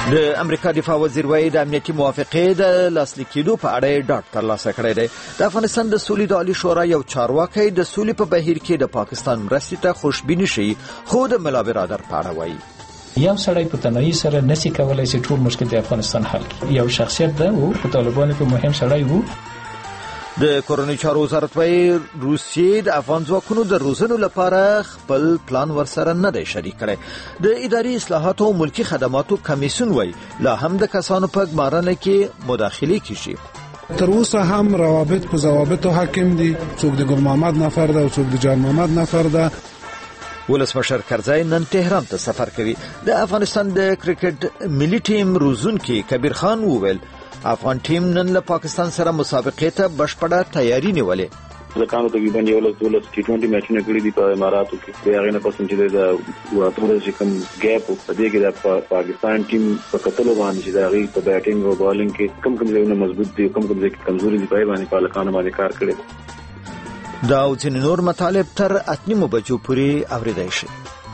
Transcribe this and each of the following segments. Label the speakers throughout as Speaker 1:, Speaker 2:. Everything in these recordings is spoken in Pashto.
Speaker 1: د امریکا دفاع وزیر وایي د امنیتي موافقې د لاسلیک کېدو په اړه یې ډاډ ترلاسه کړی دی. د افغانستان د سولې د عالي شورا یو چارواکی د سولې په بهیر کې د پاکستان مرستې ته خوشبیني ښیي، خو د ملا برادر په اړه وایي
Speaker 2: یو سړی په تنهایی سره نشي کولای چې ټول مشکل د افغانستان حل کړي. یو شخصیت ده او په طالبانو کې مهم سړی وو.
Speaker 1: د کورنۍ چارو وزارت وایي روسیې د افغان ځواکونو د روزنو لپاره خپل پلان ورسره نه دی شریک کړی. د اداري اصلاحاتو او ملکي خدماتو کمیسیون وایي لا هم د کسانو په ګمارنه کې مداخلې کیږي.
Speaker 3: تر اوسه هم روابط په ضوابطو حاکم دي، څوک د ګل محمد نفر ده او څوک د جان محمد نفر ده.
Speaker 1: ولسمشر کرزی نن تهران ته سفر کوي. د افغانستان د کرکټ ملي ټیم روزونکي کبیر خان وویل افغان ټیم نن له پاکستان سره مسابقې ته بشپړه تیاری نیولې.
Speaker 4: ځکه تقریبا 11 T20 میچونه کړي دي په اماراتو کې. د هغه نه پسند چې د واتورو چې کوم ګیپ په دې کې د پاکستان ټیم په کتلو باندې چې د هغه په بیټینګ او بالینګ کې کوم ځایونه مضبوط دي، کوم ځای کمزوري دي، په باندې پالکانو باندې کار کړي.
Speaker 1: دا او ځینې نور مطالب تر 8 بجو پورې اوریدای شي.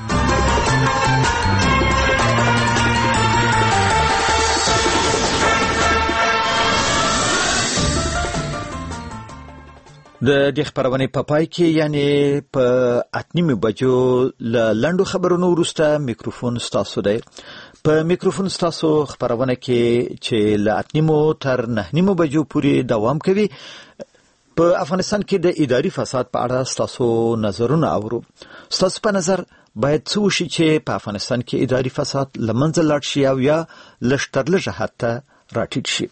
Speaker 1: د دې خبرونې په پای کې یعنی په 8 بجو له لنډو خبرونو وروسته میکروفون ستاسو دی. په میکروفون ستاسو خبرونه کې چې له 8 تر 9 بجو پورې دوام کوي. په افغانستان کې د اداري فساد په اړه ستاسو نظرونه اورو. ستاسو په نظر باید څه وشي چې په افغانستان کې اداري فساد له منځه لاړ شي او یا لږ تر لږه حد ته راټیټ شي؟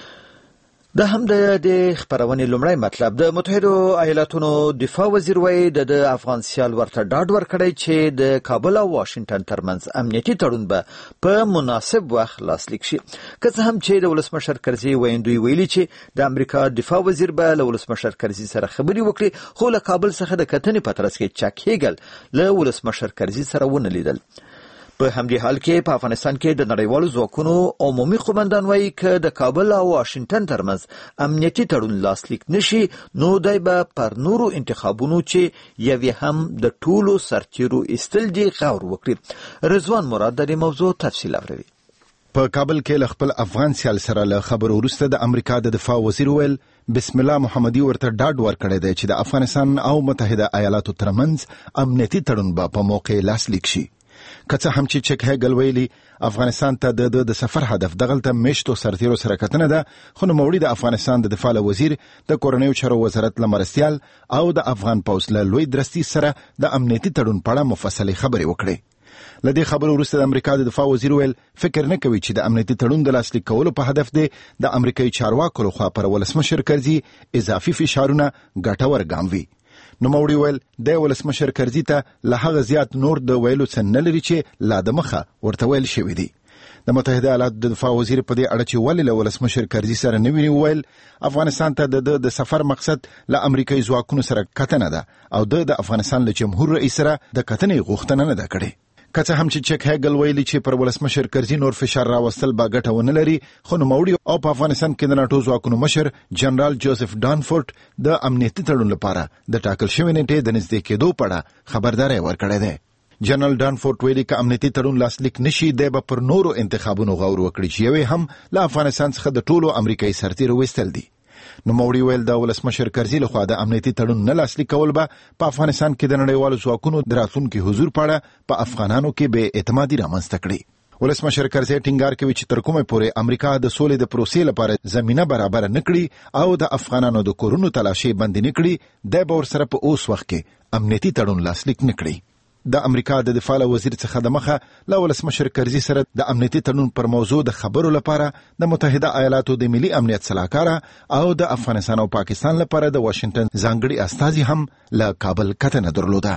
Speaker 1: دا هم د خبرونې لومړی مطلب. د متحده ایالاتونو دفاع وزیر وایي د افغان سیال ورته ډاډ ورکړی چې د کابل او واشنگټن ترمنځ امنیتي تړون به په مناسب وخت لاسلیک شي. که څه هم چې د ولسمشر کرزي ویندوی ویلي چې د امریکا دفاع وزیر به له ولسمشر کرزي سره خبرې وکړي، خو له کابل څخه د کتنې په ترڅ کې چک هیګل له ولسمشر کرزي سره ونه لیدل. په همدې حال کې په افغانستان کې د نړیوالو ځواکونو عمومي قومندان وایي که د کابل او واشنگټن ترمنځ امنیتي تړون لاسلیک نشي نو دی به پر نورو انتخابونو چې یوې هم د ټولو سرتیرو ایستل دي غور وکړي. رضوان مراد د دې موضوع تفصیل اوري.
Speaker 5: په کابل کې له خپل افغان سیال سره له خبرو وروسته د امریکا د دفاع وزیر ویل بسم الله محمدي ورته ډاډ ورکړی دی چې د افغانستان او متحده ایالاتو ترمنځ امنیتي تړون به په موقع لاسلیک شي. که څه هم چې چک هیګل ویلي افغانستان ته د سفر هدف دغلته میشتو سرتیرو سره کتنه ده، خو نوموړي د افغانستان د دفاع وزیر د کورنیو چارو وزارت لمرستیال او د افغان پوځ له لوی درستي سره د امنیتي تړون په اړه مفصلې خبرې وکړې. له دې خبرو وروسته د امریکا د دفاع وزیر ویل فکر نه کوي چې د امنیتي تړون د لاسلیک کولو په هدف دی د امریکایي چارواکو لخوا پر ولسمشر کرزي اضافي فشارونه ګټور ګام وي. نوموړي ویل د ولسمشر کرزي ته له هغه زیات نور د ویلو څه نه لري چې لا د مخه ورته ویل شوي دي. د متحده ایالاتو د دفاع وزیر په دې اړه چې ولې له ولسمشر کرزي سره نه ویني ویل افغانستان ته د سفر مقصد له امریکایي ځواکونو سره کتنه ده او د افغانستان له جمهور رئیس سره د کتنې غوښتنه نه ده کړې. که څه هم چې چک هیګل ویلي چې پر ولسمشر کرزي نور فشار راوستل به ګټه ونه لري، خو نوموړي او په افغانستان کې د ناټو ځواکونو مشر جنرال جوزف ډانفورد د امنیتي تړون لپاره د ټاکل شوې نیټې د نږدې کېدو په اړه خبرداری ورکړی دی. جنرال ډانفورد ویلي که امنیتي تړون لاسلیک نشي دی به پر نورو انتخابونو غور وکړي چې یوې هم له افغانستان څخه د ټولو امریکایي سرتیرو ویستل دي. نوموړي ویل د ولسمشر کرزي لخوا د امنیتي تړون نه لاسلیک کول به په افغانستان کې د نړیوالو ځواکونو د راتلونکي حضور په اړه په افغانانو کې بې اعتمادي رامنځته کړي. ولسمشر کرزي ټینګار کوي چې تر کومه پورې امریکا د سولې د پروسې لپاره زمينه برابر نه کړي او د افغانانو د کورونو تلاشي بند نه کړي، د به ورسره په اوس وخت کې امنیتي تړون لاسلیک نه کړي. د امریکا د دفاع وزیر څخه د مخه له ولسمشر کرزي سره د امنیتي تړون پر موضوع د خبرو لپاره د متحده ایالاتو د ملي امنیت سلاکار او د افغانستان او پاکستان لپاره د واشنگټن ځانګړي استازي هم له کابل کتنه درلوده.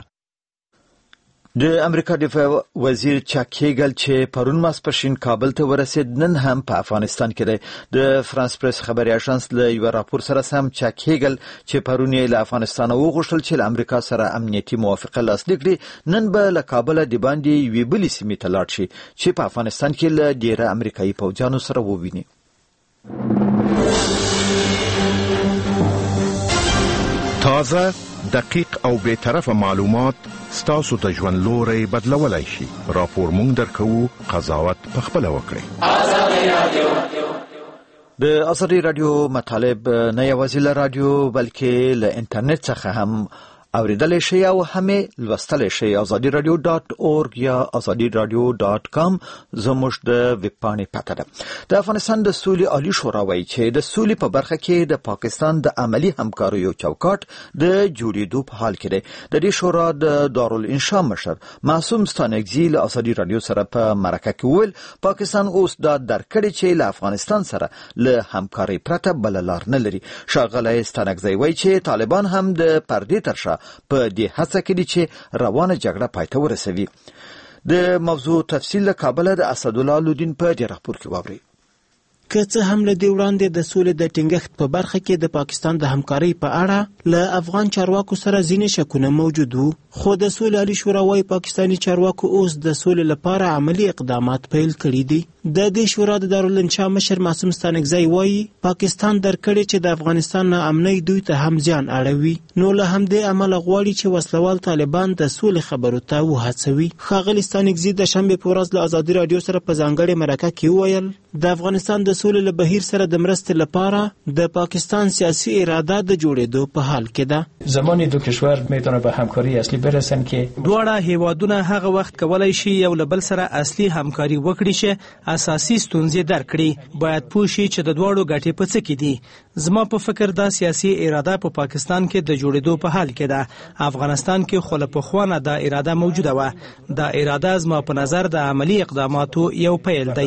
Speaker 1: د امریکا دفاع وزیر چک هیګل چې پرون ماسپښین کابل ته ورسید نن هم په افغانستان کې دی. د فرانس پریس خبري اژانس له یو راپور سره سم چک هیګل چې پرون یې له افغانستان وغوښتل چې له امریکا سره امنیتي موافقه لاسلیک کړي، نن به له کابل د باندې یوې بلې سیمې ته لاړ شي چې په افغانستان کې له ډیره امریکایي پوځیانو سره وویني.
Speaker 6: تازه، دقیق او بی‌طرفه معلومات ستاسو ته ژوند لوري بدلولای شي. راپور مونږ درکو، قضاوت پخپله وکړئ.
Speaker 1: د ازادي رادیو مطالب نه یوازې له رادیو بلکې له انټرنیټ څخه هم اوریدل شي او هم لوستل شي. azadi.radio.org یا azadi.radio.com زموږ د ویب پاڼې پته ده. د افغانستان د سولې عالی شورا وایي چې د سولې په برخه کې د پاکستان د عملی همکاریو چوکاټ د جوړېدو په حال کې دی. د دې شورا د دارالانشا مشر معصوم ستانکزی له ازادي رادیو سره په مرکه کې وویل پاکستان اوس دا درکړي چې له افغانستان سره له همکاري پرته بل لار نه لري. ښاغلی ستانکزی وایي چې طالبان هم د پردې تر شا په دې هڅه کې دي چې روانه جګړه پای ته ورسوي. د موضوع تفصیل له کابل د اسدالله لودین په دې راپور کې واورئ.
Speaker 7: که څه هم له دې وړاندې د سولې د ټینګښت په برخه کې د پاکستان د همکارۍ په اړه له افغان چارواکو سره ځینې شکونه موجود وو، خو د سولې عالی شورا وايي پاکستاني چارواکو اوس د سولې لپاره عملی اقدامات پیل کړي دي. د دې شورا د دارالانشا مشر معصوم ستانکزی وايي پاکستان درکړي چې د افغانستان نه امنۍ دوی ته هم زیان اړوي، نو له همدې امله غواړي چې وسلوال طالبان د سولې خبرو ته وهڅوي. ښاغلی ستانکزی د شنبې په ورځ له ازادي رادیو سره په ځانګړې مرکه کې وویل د افغانستان د سولې له بهیر سره د مرستې لپاره د پاکستان سیاسي اراده د جوړېدو په حال کې ده.
Speaker 2: زمانی دو کشور میتونه به همکاری اصلی برسن که
Speaker 8: دواړه هیوادونه هغه وخت کولای شي یو له بل سره اصلي همکاري وکړي چې اساسي ستونزې درک کړي. باید پوه شي چې د دواړو ګټې په څه کې دي. زما په فکر دا سیاسي اراده په پاکستان کې د جوړېدو په حال کې ده. افغانستان کې خو له پخوانه دا اراده موجوده وه. دا اراده زما په نظر د عملی اقداماتو یو پیل دی.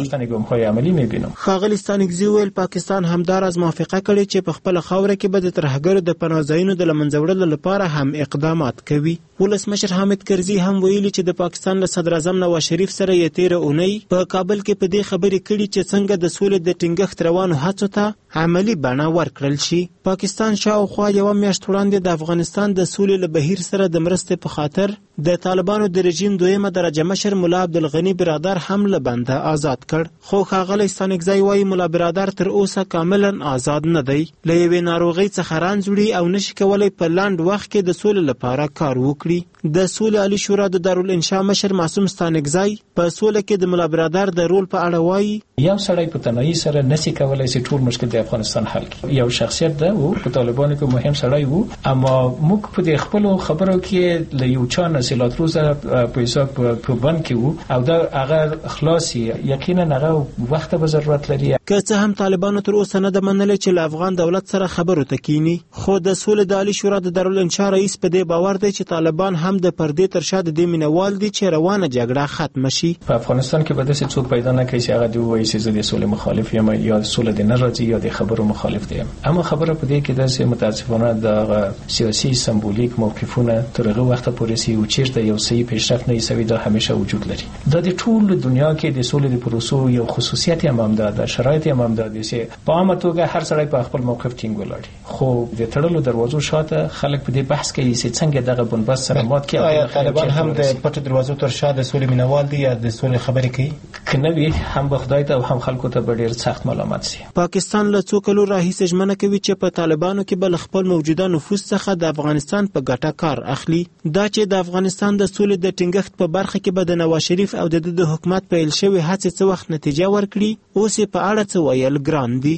Speaker 7: ښاغلی ستانکزی ویل پاکستان همداراز موافقه کړې چې په خپله خاوره کې به د ترهګرو د پناه ځایونو د له منځه وړلو لپاره هم اقدامات کوي. ولسمشر حامد کرزي هم ویلي چې د پاکستان له صدر اعظم نواز شریف سره یې تیره اونۍ په کابل کې په دې خبرې کړي چې څنګه د سولې د ټینګښت روانو هڅو ته عملی بڼه ورکړل شي. پاکستان شاوخوا یوه میاشت وړاندې د افغانستان د سولې له بهیر سره د مرستې په خاطر د طالبانو د رژیم دویمه درجه مشر ملا عبدالغني برادر هم له بنده آزاد کړ، خو ښاغلی ستانکزی وايي ملا برادر تر اوسه کاملا آزاد نه دی. له یوې ناروغۍ څخه رنځ وړي او نشي کولی په لنډ وخت کې د سولې لپاره کار وکړي. د سولې عالی شورا د دارالانشا مشر معصوم ستانکزی په سوله کې د ملا برادر د رول په اړه وايي
Speaker 2: یو سړی په تنهایی سره نشي کولی چې ټول مشکل د افغانستان حل کړي. یو شخصیت ده او په طالبانو کې مهم سړی وو، اما موږ په دې خپل خبرو کې له یو چا نسلات روزه په حساب په بند کې وو او دا هغه خلاصي یقینا هغه وخت به ضرورت لري.
Speaker 7: که څه هم طالبانو تر اوسه نه د منلې چې له افغان دولت سره خبرو ته کینی، خو د سولې د عالی شورا د دارالانشا رئیس په دې باور دی چې طالبان هم د پردې تر شا د دې مینوال دي چې روانه جګړه ختم شي.
Speaker 2: په افغانستان کې به داسې څوک پیدا نه کړي چې هغه دی وایي چې زه د سولې مخالف یم یا سولې د نه راځي یا د خبرو مخالف یم. اما خبره په دې کې داسې متاسفانه د سیاسي سمبولیک موقفونه تر هغه وخت پورې چې چیرته یو صحیح پیشرفت نه وي دا همیشه وجود لري. دا د ټول دنیا کې د سولې د پروسو یو خصوصیت هم ده، د شرایط هم ده چې په عامه توګه هر سړی په خپل موقف ټینګ ولاړ، خو د تړلو دروازو شاته خلک په دې بحث کوي چې څنګه دغه بنبست سره مات کړي.
Speaker 7: آیا طالبان هم د پټو دروازو تر شا د سولې مینوال دي یا د سولې خبرې کوي؟
Speaker 2: کنه وی هم به خدای ته او هم خلکو ته ډیر سخت ملامت شي.
Speaker 7: پاکستان له څو کلو راهیسې ژمنه کوي چې په طالبانو کې بل خپل موجوده نفوذ څخه د افغانستان په ګټه کار اخلي. دا چې د افغانستان د سولې د ټینګښت په برخه کې به د نواز شریف او د حکومت پیل شوی هڅې څه وخت نتیجه ورکړي اوس په اړه څه ویل ګران دي.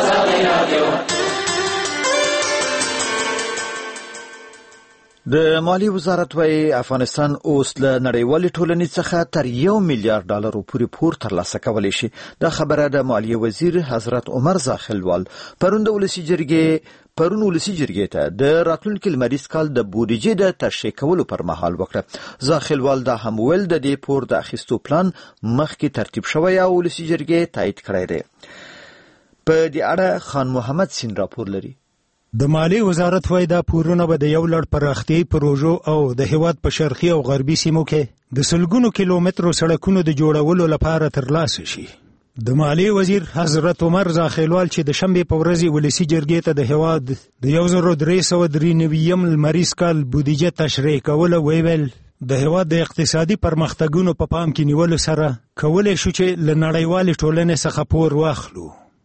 Speaker 1: د مالی وزارت وايي افغانستان اوس له نړیوالې ټولنې څخه تر $1 میلیارډ پورې پور ترلاسه کولی شي. دا خبره د مالیې وزیر حضرت عمر زاخیلوال پرون ولسی جرګې ته د راتلونکي لمریز کال د بودیجې د تشریح کولو پر مهال وکړه. زاخیلوال دا هم ویل د دې پور د اخیستو پلان مخکې ترتیب شوی او ولسی جرګې تایید کړی دی. په دې اړه خان محمد سین راپور لري.
Speaker 9: د مالی وزارت وايي دا پورونه به د یو لړ پراختیايي پروژو او د هیواد په شرقي او غربي سیمو کې د سلګونو کیلومترو سړکونو د جوړولو لپاره ترلاسه شي. د مالی وزیر حضرت عمر زاخیلوال چې د شنبې په ورځ ولسی جرګې ته د هیواد د 1393 لمریز کال بودیجه تشریح کوله ویل د هیواد د اقتصادي پرمختګونو په پام کې نیولو سره کولای شو چې له نړیوالې ټولنې څخه پور واخلو.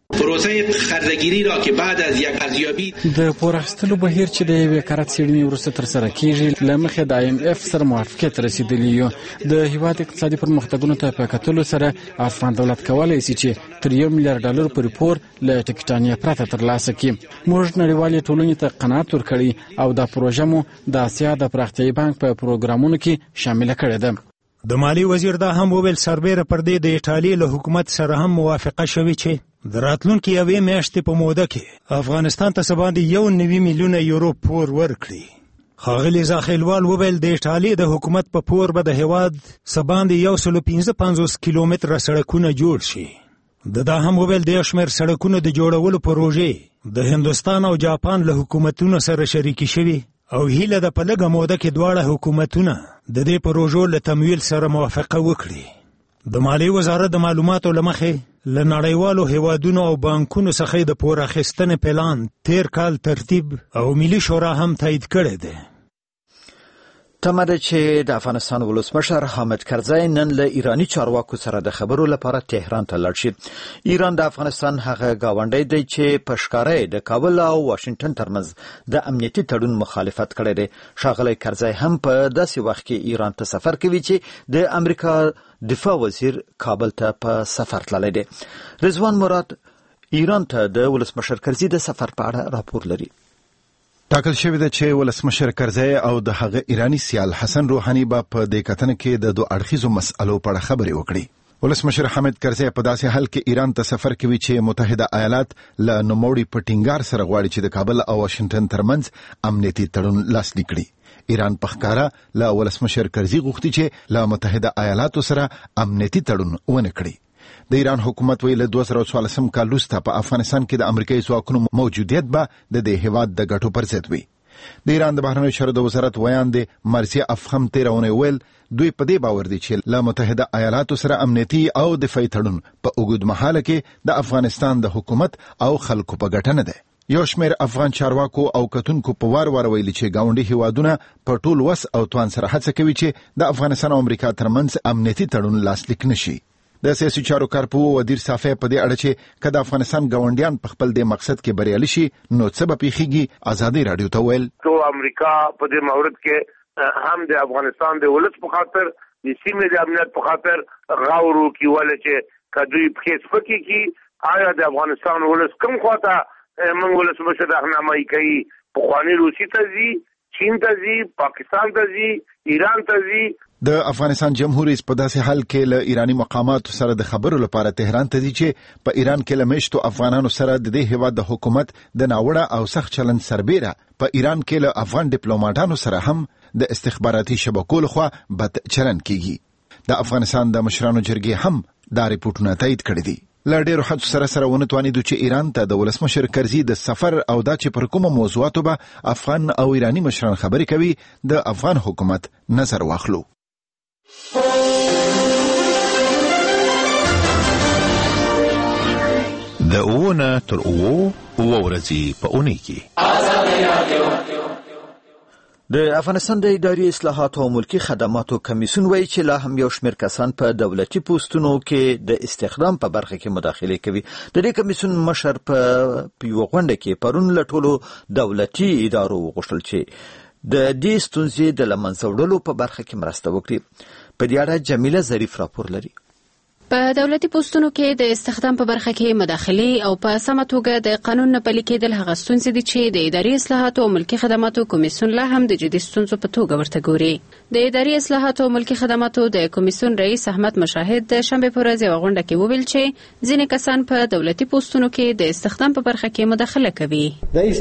Speaker 10: پروسه خردگیری را که بعد از یک ارزیابی
Speaker 11: د پور اخیستلو بهیر چې د یوې کارت څېړنې وروسته ترسره کیږي له مخې د IMF سره موافقت رسیدلی یو د هیواد اقتصادي پرمختګونو ته په کتلو سره افغان دولت کولی شي چې تر $1 میلیارډ پورې پور له ټکټانیا پرته ترلاسه کړي. موږ نړیوالې ټولنې ته قناعت ورکړی او دا پروژه مو د آسیا د پراختیایي بانک په پروګرامونو کې شامله کړې ده.
Speaker 9: د مالی وزیر دا هم وویل سربیره پر دې د ایټالیا له حکومت سره هم موافقه شوې چې د راتلونکي یوې میاشتې په موده کې افغانستان ته څه باندې 1.9 میلیونه یورو پور ورکړي. ښاغلي زاخیلوال وویل د ایټالیا د حکومت په پور به د هیواد څه باندې 155 کیلومتره سړکونه جوړ شي. دا هم وویل د یو شمېر سړکونو د جوړولو پروژې د هندوستان او جاپان له حکومتونو سره شریکې شوي او هیله ده په لږه موده کې دواړه حکومتونه د دې پروژو له تمویل سره موافقه وکړي. د مالیې وزارت د معلوماتو له مخې له نړیوالو هیوادونو او بانکونو څخه د پور اخیستنې پلان تیر کال ترتیب او ملي شورا هم تایید کړی دی.
Speaker 1: تمه ده چې د افغانستان ولسمشر حامد کرزی نن له ایرانی چارواکو سره د خبرو لپاره تهران ته لاړ شي. ایران د افغانستان هغه گاونډی دی چې په ښکاره د کابل او واشنگټن ترمنځ د امنیتي تړون مخالفت کړی دی. ښاغلی کرزی هم په داسې وخت کې ایران ته سفر کوي چې د امریکا دفاع وزیر کابل ته په سفر تللی دی. رضوان مراد ایران ته د ولسمشر کرزی د سفر په اړه راپور لري.
Speaker 5: ټاکل شوی دی چې ولسمشر کرزی او د هغه ایرانی سیال حسن روحانی به په دې کتنه کې د دوه اړخیزو مسألو په اړه خبرې وکړي. ولسمشر حامد کرزی په داسې حال کې ایران ته سفر کوي چې متحده ایالات له نوموړي په ټینګار سره غواړي چې د کابل او واشنگټن ترمنځ امنیتي تړون لاسلیک کړي. ایران په ښکاره له ولسمشر کرزی غوښتي چې له متحده ایالاتو سره امنیتي تړون ونه کړي. د ایران حکومت ویل 2014 کال وروسته په افغانستان کې د امریکایي ځواکونو موجودیت به د دې هیواد د ګټو پر ضد وي. د ایران د بهرنیو چارو د وزارت ویان دی مرضیه افخم تیرونه ویل دوی په دې باور دي چې له متحده ایالاتو سره امنیتي او دفاعي تړون په اوږد مهاله کې د افغانستان د حکومت او خلکو په ګټه نه دی. یو شمېر افغان چارواکو او کتونکو په وار ویلي چې ګاونډي هیوادونه په ټول وس او توان سره هڅه کوي چې د افغانستان او امریکا ترمنځ امنیتي تړون لاسلیک نشي. د سیاسي چارو کارپو ودیر صافی په دې اړه چې کله افغانستان ګاونډیان په خپل د مقصد کې بریالي شي نو څه به پیښیږي. ازادي رادیو ته ویل
Speaker 12: تو امریکا په دې مورد کې هم د افغانستان د ولس په خاطر د سیمې د امنیت په خاطر غاورو کې ول چې کدوې په سپکی کې آیا د افغانستان ولس کوم خواته موږ ولسمشر راهنمایي کوي. په خواني روسي ته ځي، چین ته ځي، پاکستان ته ځي، ایران ته ځي.
Speaker 5: د افغانستان جمهور رئیس په داسې حال کې له ایرانی مقاماتو سره د خبرو لپاره تهران ته ځي چې په ایران کې له میشتو افغانانو سره د دې هیواد د حکومت د ناوړه او سخت چلند سربیره په ایران کې له افغان ډیپلوماټانو سره هم د استخباراتي شبکو لخوا بد چلند کیږي. د افغانستان د مشرانو جرګې هم دا ریپورتونه تایید کړي دي. له ډېرو حدو سره ونتوانیدو چې ایران ته د ولسمشر کرزي د سفر او دا چې پر کومه موضوعاتو به افغان او ایرانی مشران خبرې کوي د افغان حکومت نظر واخلو.
Speaker 6: د اوونه تر اوو ورځې په اونۍ کې
Speaker 1: د افغانستان د اداري اصلاحاتو او ملکی خدماتو کمیسیون وایي چې لا هم یو شمېر کسان په دولتي پوسټونو کې د استخدام په برخه کې مداخله کوي. د دې کمیسیون مشر په یو غونډه کې پرون له ټولو دولتي ادارو وغوښتل چې د دې ستونزې د له منځه وړلو په برخه کې مرسته وکړي. په دې اړه جمیله ظریف راپور لري.
Speaker 13: په دولتي پوسټونو کې د استخدام په برخه کې مداخله او په سمه توګه د قانون نه پلي کېدل هغه ستونزې دي چې د اداري اصلاحاتو او ملکی خدماتو کمیسیون لا هم د جدي ستونزو په توګه ورته ګوري. د اداري اصلاحاتو او ملکی خدماتو د کمیسیون رئیس احمد مشاهد د شنبه په ورځ یو غونډه کې وویل چې ځینې کسان په دولتي پوسټونو کې د استخدام په برخه کې مداخله کوي.
Speaker 14: په دې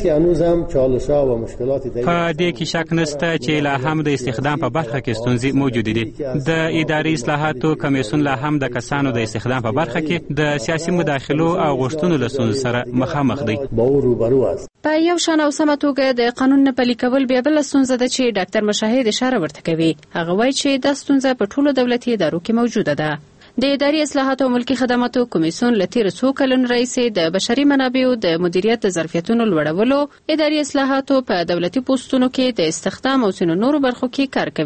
Speaker 14: کې شک نشته چې لا هم د استخدام په برخه کې ستونزې موجود دي. د اداري اصلاحاتو کمیسیون لا هم د کسانو د استخدام په برخه کې د سیاسي مداخلو او غوښتنو له ستونزو سره مخامخ دي.
Speaker 13: په یو شان او سمه توګه د قانون نه پلي کول بیا بل ستونزه ده چې ډاکټر مشاهد اشاره ورته کوي. هغه وایي چې دا ستونزه په ټولو دولتي ادارو کې موجوده ده. د اداري اصلاحاتو او ملکی خدماتو کمیسیون له تیر څو کلونو راهیسې د بشري منابعو د مدیریت د ظرفیتونو لوړولو، اداري اصلاحاتو په دولتي پوسټونو کې د استخدام او ځینو نورو برخو کې کار کوي.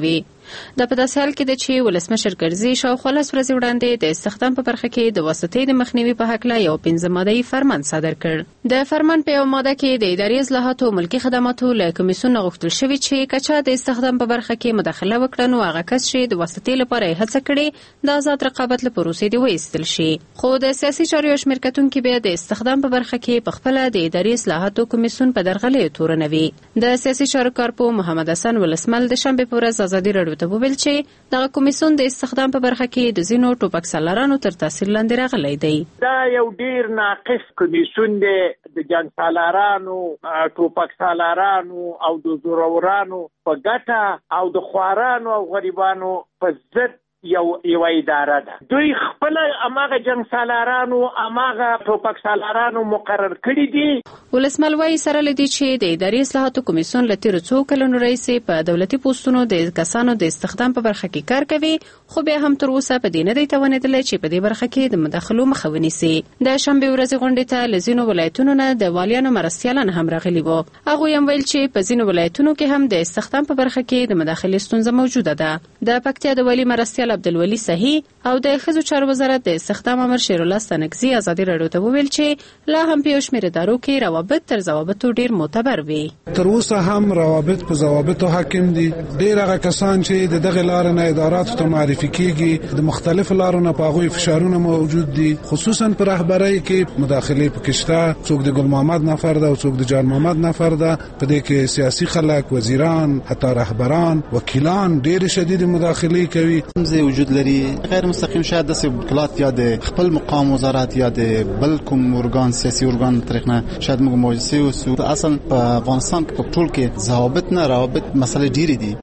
Speaker 13: د په داسې حال کې د چې ولسمشر کرزي شاوخوا 10 ورځې وړاندې د استخدام په برخه کې د واسطې د مخنیوي په هکله یو 15 ماده‌ای فرمان صادر کړ. د فرمان په یو ماده کې د اداري اصلاحاتو ملکی خدماتو له کمیسیون غوښتل شوی چې کچا د استخدام په برخه کې مداخله وکړي نو هغه کس چې د واسطې لپاره هڅه کړي د آزاد رقابت لپاره پروسې دی وایستل شي. خو د سیاسي چارو شمیر کتونکو بیا د استخدام په برخه کې په خپل د اداري اصلاحاتو کمیسیون په درغلې تورنوي. د سیاسي چارو کارپو محمد حسن ولسمل د شنبه په ورځ ازادي راډیو ته وویل چې د کمیسیون د استخدام په برخه کې د زینو ټوپک سالارانو تر تاثیر لاندې راغلی دی.
Speaker 15: دا یو ډیر ناقص کمیسیون دی د جنگ سالارانو، ټوپک سالارانو او د زورورانو په ګټه او د خوارانو او غریبانو په ضد یو اداره ده. دوی خپل اماغه جنگ سالارانو اماغه ټوپک سالارانو مقرر کړی دي.
Speaker 13: ولسمل وايي سره لدی چې د اداري اصلاحاتو کمیسیون له تیر څو کلونو راځي په دولتي پوسټونو د کسانو د استخدام په برخه کې کار کوي، خو بیا هم تر اوسه په دې نه دی توانیدلی چې په دې برخه کې د مداخلو مخه ونیسي. د شنبه ورځې غونډې ته له ځینو ولایتونو نه د والیانو مرستیالان هم راغلي وو. هغوی هم ویل چې په ځینو ولایتونو کې هم د استخدام په برخه کې د مداخلې ستونزه موجوده ده. د پکتیا د والی مرستیال عبدالولي صحیح او د ښځو چارو وزارت د استخدام امر شیر الله ستانکزي ازادي راډیو ته وویل چې لا هم په یو شمېر ادارو کې روابط تر ضوابطو ډیر معتبر وي.
Speaker 3: تر اوسه هم روابط په ضوابطو حاکم دي. ډیر هغه کسان چې د دغه لارې نه اداراتو ته معرفي کیږي د مختلفو لارو نه په هغوی فشارونه موجود دي، خصوصا په رهبرۍ کې مداخلې پکې شته. څوک د ګل محمد نفر ده او څوک د جان محمد نفر ده. په دې کې سیاسي خلک، وزیران، حتی رهبران، وکیلان ډیر شدید مداخلې کوي.
Speaker 16: وجود لري غیر مستقیم شاید د وکالت یا د خپل مقام وزارت یا د بل کوم ارګان سیاسي ارګان طریقه شاید موږ موجسي او اصلا په افغانستان کې په ټول کې ضوابط نه روابط مسله ډیره دي.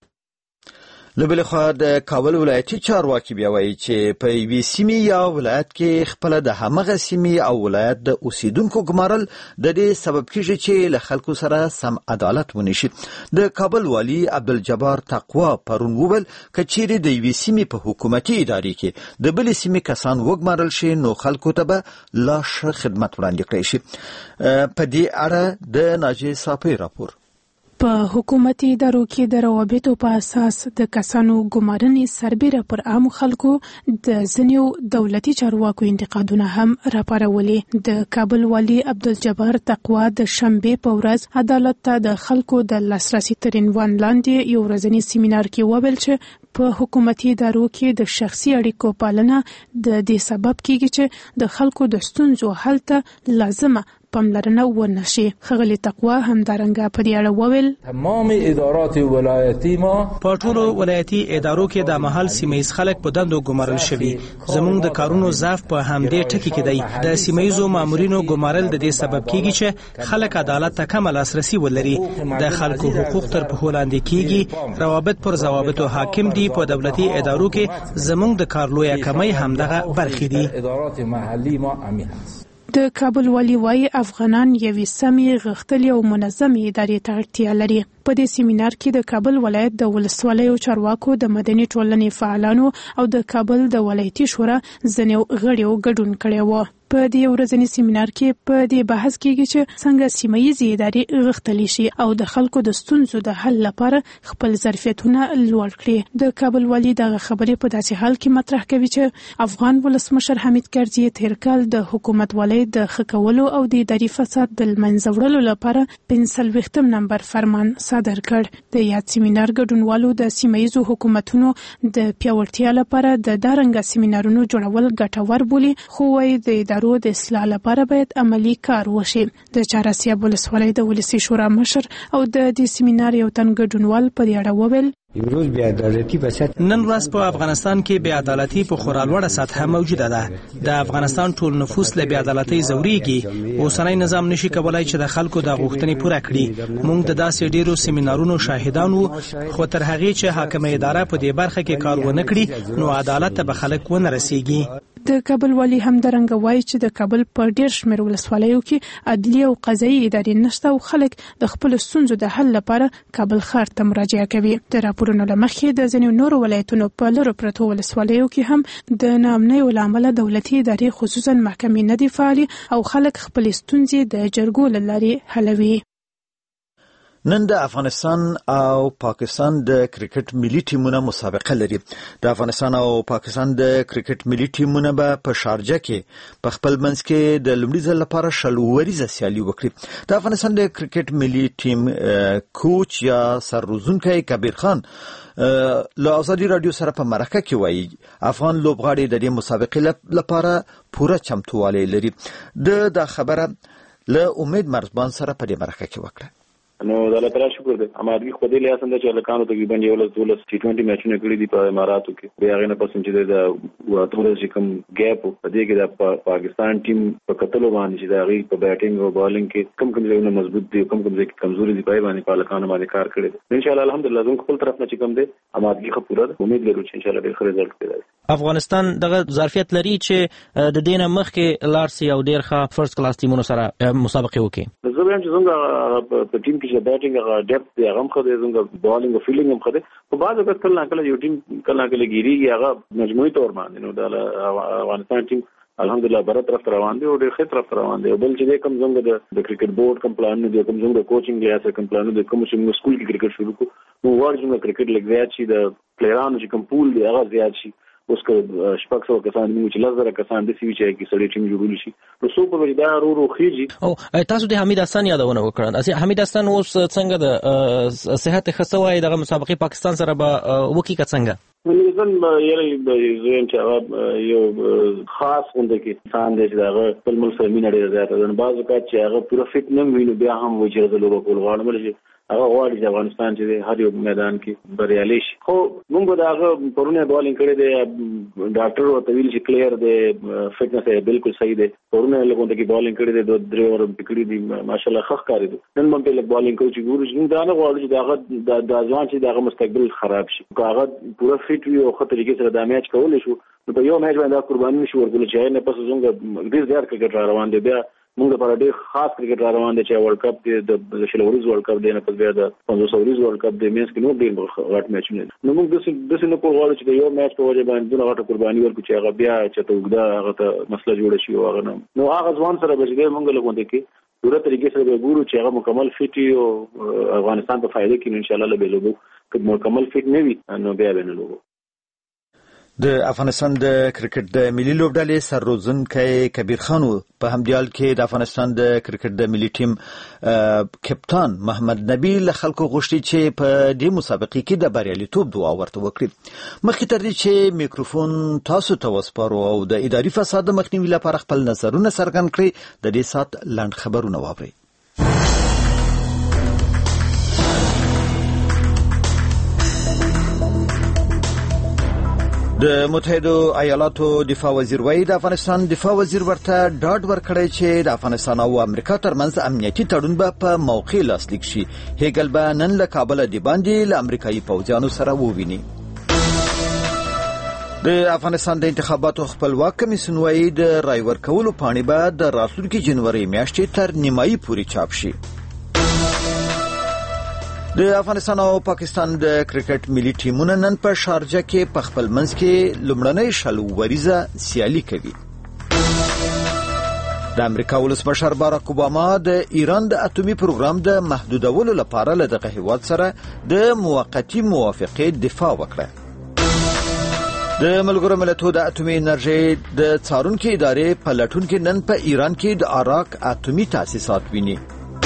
Speaker 1: له بل خوا د کابل ولایتي چارواکي بیا وایي چې په یوې سیمې یا ولایت کې خپل د همغه سیمې او ولایت د اوسیدونکو ګمارل د دې سبب کیږي چې له خلکو سره سم عدالت ونشي. د کابل والی عبدالجبار تقوا پرون وویل کچېرې د یوې سیمې په حکومتي ادارې کې د بلې سیمې کسان وګمارل شي نو خلکو ته به لا ښه خدمت وړاندې کړی شي. په دې اړه د ناجیې صافی راپور.
Speaker 17: په حکومتي ادارو کې د روابطو په اساس د کسانو ګمارنې سربېره پر عامو خلکو د ځینو دولتي چارواکو انتقادونه هم راپارولې. د کابل والی عبدالجبار تقوا د شنبه په ورځ عدالت ته د خلکو د لاسرسي تر عنوان لاندې یو ورځنی سیمینار کې وویل چې په حکومتي ادارو کې د شخصي اړیکو پالنه د دې سبب کیږي چې د خلکو د ستونزو حل ته لازمه پاملرنه ونشي. خغلی تقوا هم دارنګه په دې اړه وویل
Speaker 18: تمام ادارات ولایتي ما
Speaker 8: په ټولو ولایتي ادارو کې د محل سیمایي خلک په دندو ګمارل شوي. زموږ د کارونو ضعف په همدې ټکي کې دی. د سیمایي مامورینو ګمارل د دې سبب کیږي چې خلک عدالت ته کم لاسرسي ولري. د خلکو حقوق تر پښو لاندې کیږي. روابط پر ضوابطو حاکم دي. په دولتي ادارو کې زموږ د کار لویه کمی همدغه برخې دي.
Speaker 18: ادارات محلي ما امین هست.
Speaker 17: د کابل والی وايي افغانان یوې سمې غښتلې او منظمې ادارې ته اړتیا لري. په دې سیمینار کې د کابل ولایت د ولسوالیو چارواکو، د مدني ټولنې فعالانو او د کابل د ولایتي شورا ځینې غړیو ګډون کړی و. په دې ورځني سیمینار کې په دې بحث کېږي چې څنګه سیمایي ادارې غښتلې شي او د خلکو د ستونزو د حل لپاره خپل ظرفیتونه لوړ کړي. د کابل والی دغه خبرې په داسې حال کې مطرح کوي چې افغان ولسمشر حمید کرزي تیر کال د حکومت والی د ښه کولو او د اداري فساد د منځه وړلو لپاره 45 نمبر فرمان صادر کړ. د یاد سیمینار ګډونوالو د سیمایي حکومتونو د پیاوړتیا لپاره د دارنګه سیمینارونو جوړول ګټور بولي، خو وايي د ادارو د اصلاح لپاره باید عملی کار وشي. د چهارسیاب ولسوالۍ د ولسي شورا مشر او د دې سیمینار یو تن ګډونوال په دې اړه وویل
Speaker 8: نن ورځ په افغانستان کې بې عدالتي په خورا لوړه سطحه موجوده ده. د افغانستان ټول نفوس له بې عدالتۍ ځورېږي. اوسنی نظام نشي کولای چې د خلکو د غوښتنې پوره کړي. موږ د داسې ډیرو سیمینارونو شاهدان وو، خو تر هغې چې حاکمه اداره په دې برخه کې کار ونه کړي نو عدالت ته به خلک ونه رسیږي.
Speaker 17: د کابل والی هم درنګ وایي چې د کابل په ډیر شمېر ولسوالیو کې عدلي او قضایي ادارې نشته او خلک د خپل ستونزو د حل لپاره کابل ښار ته مراجعه کوي. د راپورونو له مخې د ځینو نورو ولایتونو په لرو پرتو ولسوالیو کې هم د ناامنیو له امله دولتي ادارې خصوصا محکمې نه دي فعالې او خلک خپل ستونزې د جرګو له لارې حلوي.
Speaker 1: نن د افغانستان او پاکستان د کرکټ ملي ټیمونو مسابقه لري. د افغانستان او پاکستان د کرکټ ملي ټیمونه به په شارجه کې په خپل منځ کې د لومړي ځل لپاره شلوریزه سیالي وکړي. د افغانستان د کرکټ ملي ټیم کوچ یا سرروزونکی کبیر خان له ازادي رادیو سره په مرکه کې وایي افغان لوبغاړي د دې مسابقې لپاره پوره چمتووالی لري. د خبره له امید مرزبان سره په دې مرکه کې وکړه.
Speaker 4: نو د الله تعالی شکر دی. امادګي خو دې له اسنده چې لکانو تقریبا یو له 12 T20 میچونه کړی دي په اماراتو کې. بیا غینه پسند چې د واتورز چې کوم ګیپ په دې کې د پاکستان ټیم په کتلو باندې چې دا غي په بیټینګ او بالینګ کې کم ځایونه مضبوط دي، کم ځای کمزوري دي، پای باندې په لکانو باندې کار کړی دی. ان شاء الله الحمدلله زموږ خپل طرف نه چې کوم دی امادګي خو پوره ده. امید لرو چې ان شاء الله ډېر ښه رزلټ کړي.
Speaker 19: افغانستان دغه ظرفیت لري چې د دینه مخکې لارسي او ډېر ښه فرست کلاس ټیمونو سره مسابقه وکړي.
Speaker 4: زه وایم چې څنګه په ټیم کې بیټینګ ډیپث دی هغه خو د زنګ بالینګ او فیلډینګ هم خو په بعض وخت کله کله یو ټیم کله کله ګیریږي هغه مجموعي تور باندې. نو د افغانستان ټیم الحمدلله بره طرف روان دی او ډېر ښه طرف روان دی. بل چې کوم زنګ د کرکټ بورډ کوم پلان دی، کوم زنګ د کوچینګ لیاسه کوم پلان دی، کوم چې موږ سکول کې کرکټ شروع کوو نو ورځو کرکټ لګ زیات شي، د پلیرانو چې کوم پول دی هغه زیات شي. اوس که شپږ سوه کسان موږ چې 10,000 کسان د سی وی چې سړی ټیم جوړول شي نو څو په وجه دا ورو خېږي.
Speaker 19: او تاسو د حمید حسن یادونه وکړه. اسی حمید حسن اوس څنګه د صحت خصوصي دغه مسابقه پاکستان سره به وکی کا څنګه
Speaker 4: منځن یې زویم چې هغه یو خاص غونډه کې انسان دی چې هغه خپل ملک سره مینه ډېره زیاته ده. بعض وخت چې هغه پوره فټ نه وي نو بیا هم وایي چې زه لوبه کول غواړم چې هغه غواړي چې افغانستان چې هر یو میدان کې بریالي شي. خو موږ دا هغه پرونه بالینګ کړی دی، ډاکټر ورته ویل چې کلیر دی، فټنس یې بالکل صحیح دی. پرونه لګونته کې بالینګ کړی دی، 2-3 اور پکړی دی، ماشاءالله ښه ښکاري دی. نن موږ په بالینګ کوو چې ګورو چې دا نه غواړو چې دا د ځوان چې دا مستقبل خراب شي. هغه پوره فټ وي او ښه طریقې سره دا میچ کولای شو نو په یو میچ باندې دا قرباني نشو ورکول چې نه پس زموږ ډېر زیات کرکټ روان دی. بیا موږ لپاره ډېر خاص کرکټ روان دی چې ورلد کپ دی، د شلوريز ورلد کپ دی، نه پس بیا د 500 ورځ ورلد کپ دی. مېنس کې نو ډېر غټ میچونه نو موږ د نه په غواړو چې یو میچ په وجه باندې دغه غټه قرباني ورکړو چې هغه بیا چې ته وګدا هغه ته مسله جوړ شي او هغه نو هغه ځوان سره بچي موږ لګوندې کې پوره طریقې سره ګورو چې هغه مکمل فټ او افغانستان په فائدې کې ان شاء الله به لوبو. که مکمل فټ نه وي نو بیا به نه لوبو.
Speaker 1: د افغانستان د کرکټ د ملي لوبډلې سرروزونکی کبیر خان په همدیال کې د افغانستان د کرکټ د ملي ټیم کپتان محمد نبی له خلکو غوښتي چې په دې مسابقې کې د بریالیتوب دعا ورته وکړي. مخکې تر دې چې میکروفون تاسو ته وسپارو او د اداري فساد د مخنیوي لپاره خپل نظرونه څرګند کړي، د دې سات لنډ خبرونه واورئ. د متحده ایالاتو دفاع وزیر وایي د افغانستان دفاع وزیر ورته ډاډ ورکړی چې د افغانستان او امریکا ترمنځ امنیتي تړون به په موقع لاسلیک شي. هیګل به نن له کابل د باندې له امریکایي پوځیانو سره وویني. د افغانستان د انتخاباتو خپلواک کمیسیون وایي د رای ورکولو پاڼې به د راتلونکي جنوري میاشتې تر نیمایي پورې چاپ شي. د افغانستان او پاکستان د کرکټ ملي ټیمونه نن په شارجه کې په خپل منځ کې لومړنۍ شلوریزه سیالي کوي. د امریکا ولسمشر باراک اوباما د ایران د اټومي پروګرام د محدودولو لپاره له دغه هیواد سره د موقتی موافقې دفاع وکړه. د ملګرو ملتونو د اټومي انرژي د څارونکو ادارې په لټون کې نن په ایران کې د اراک اټومي تاسیسات ویني.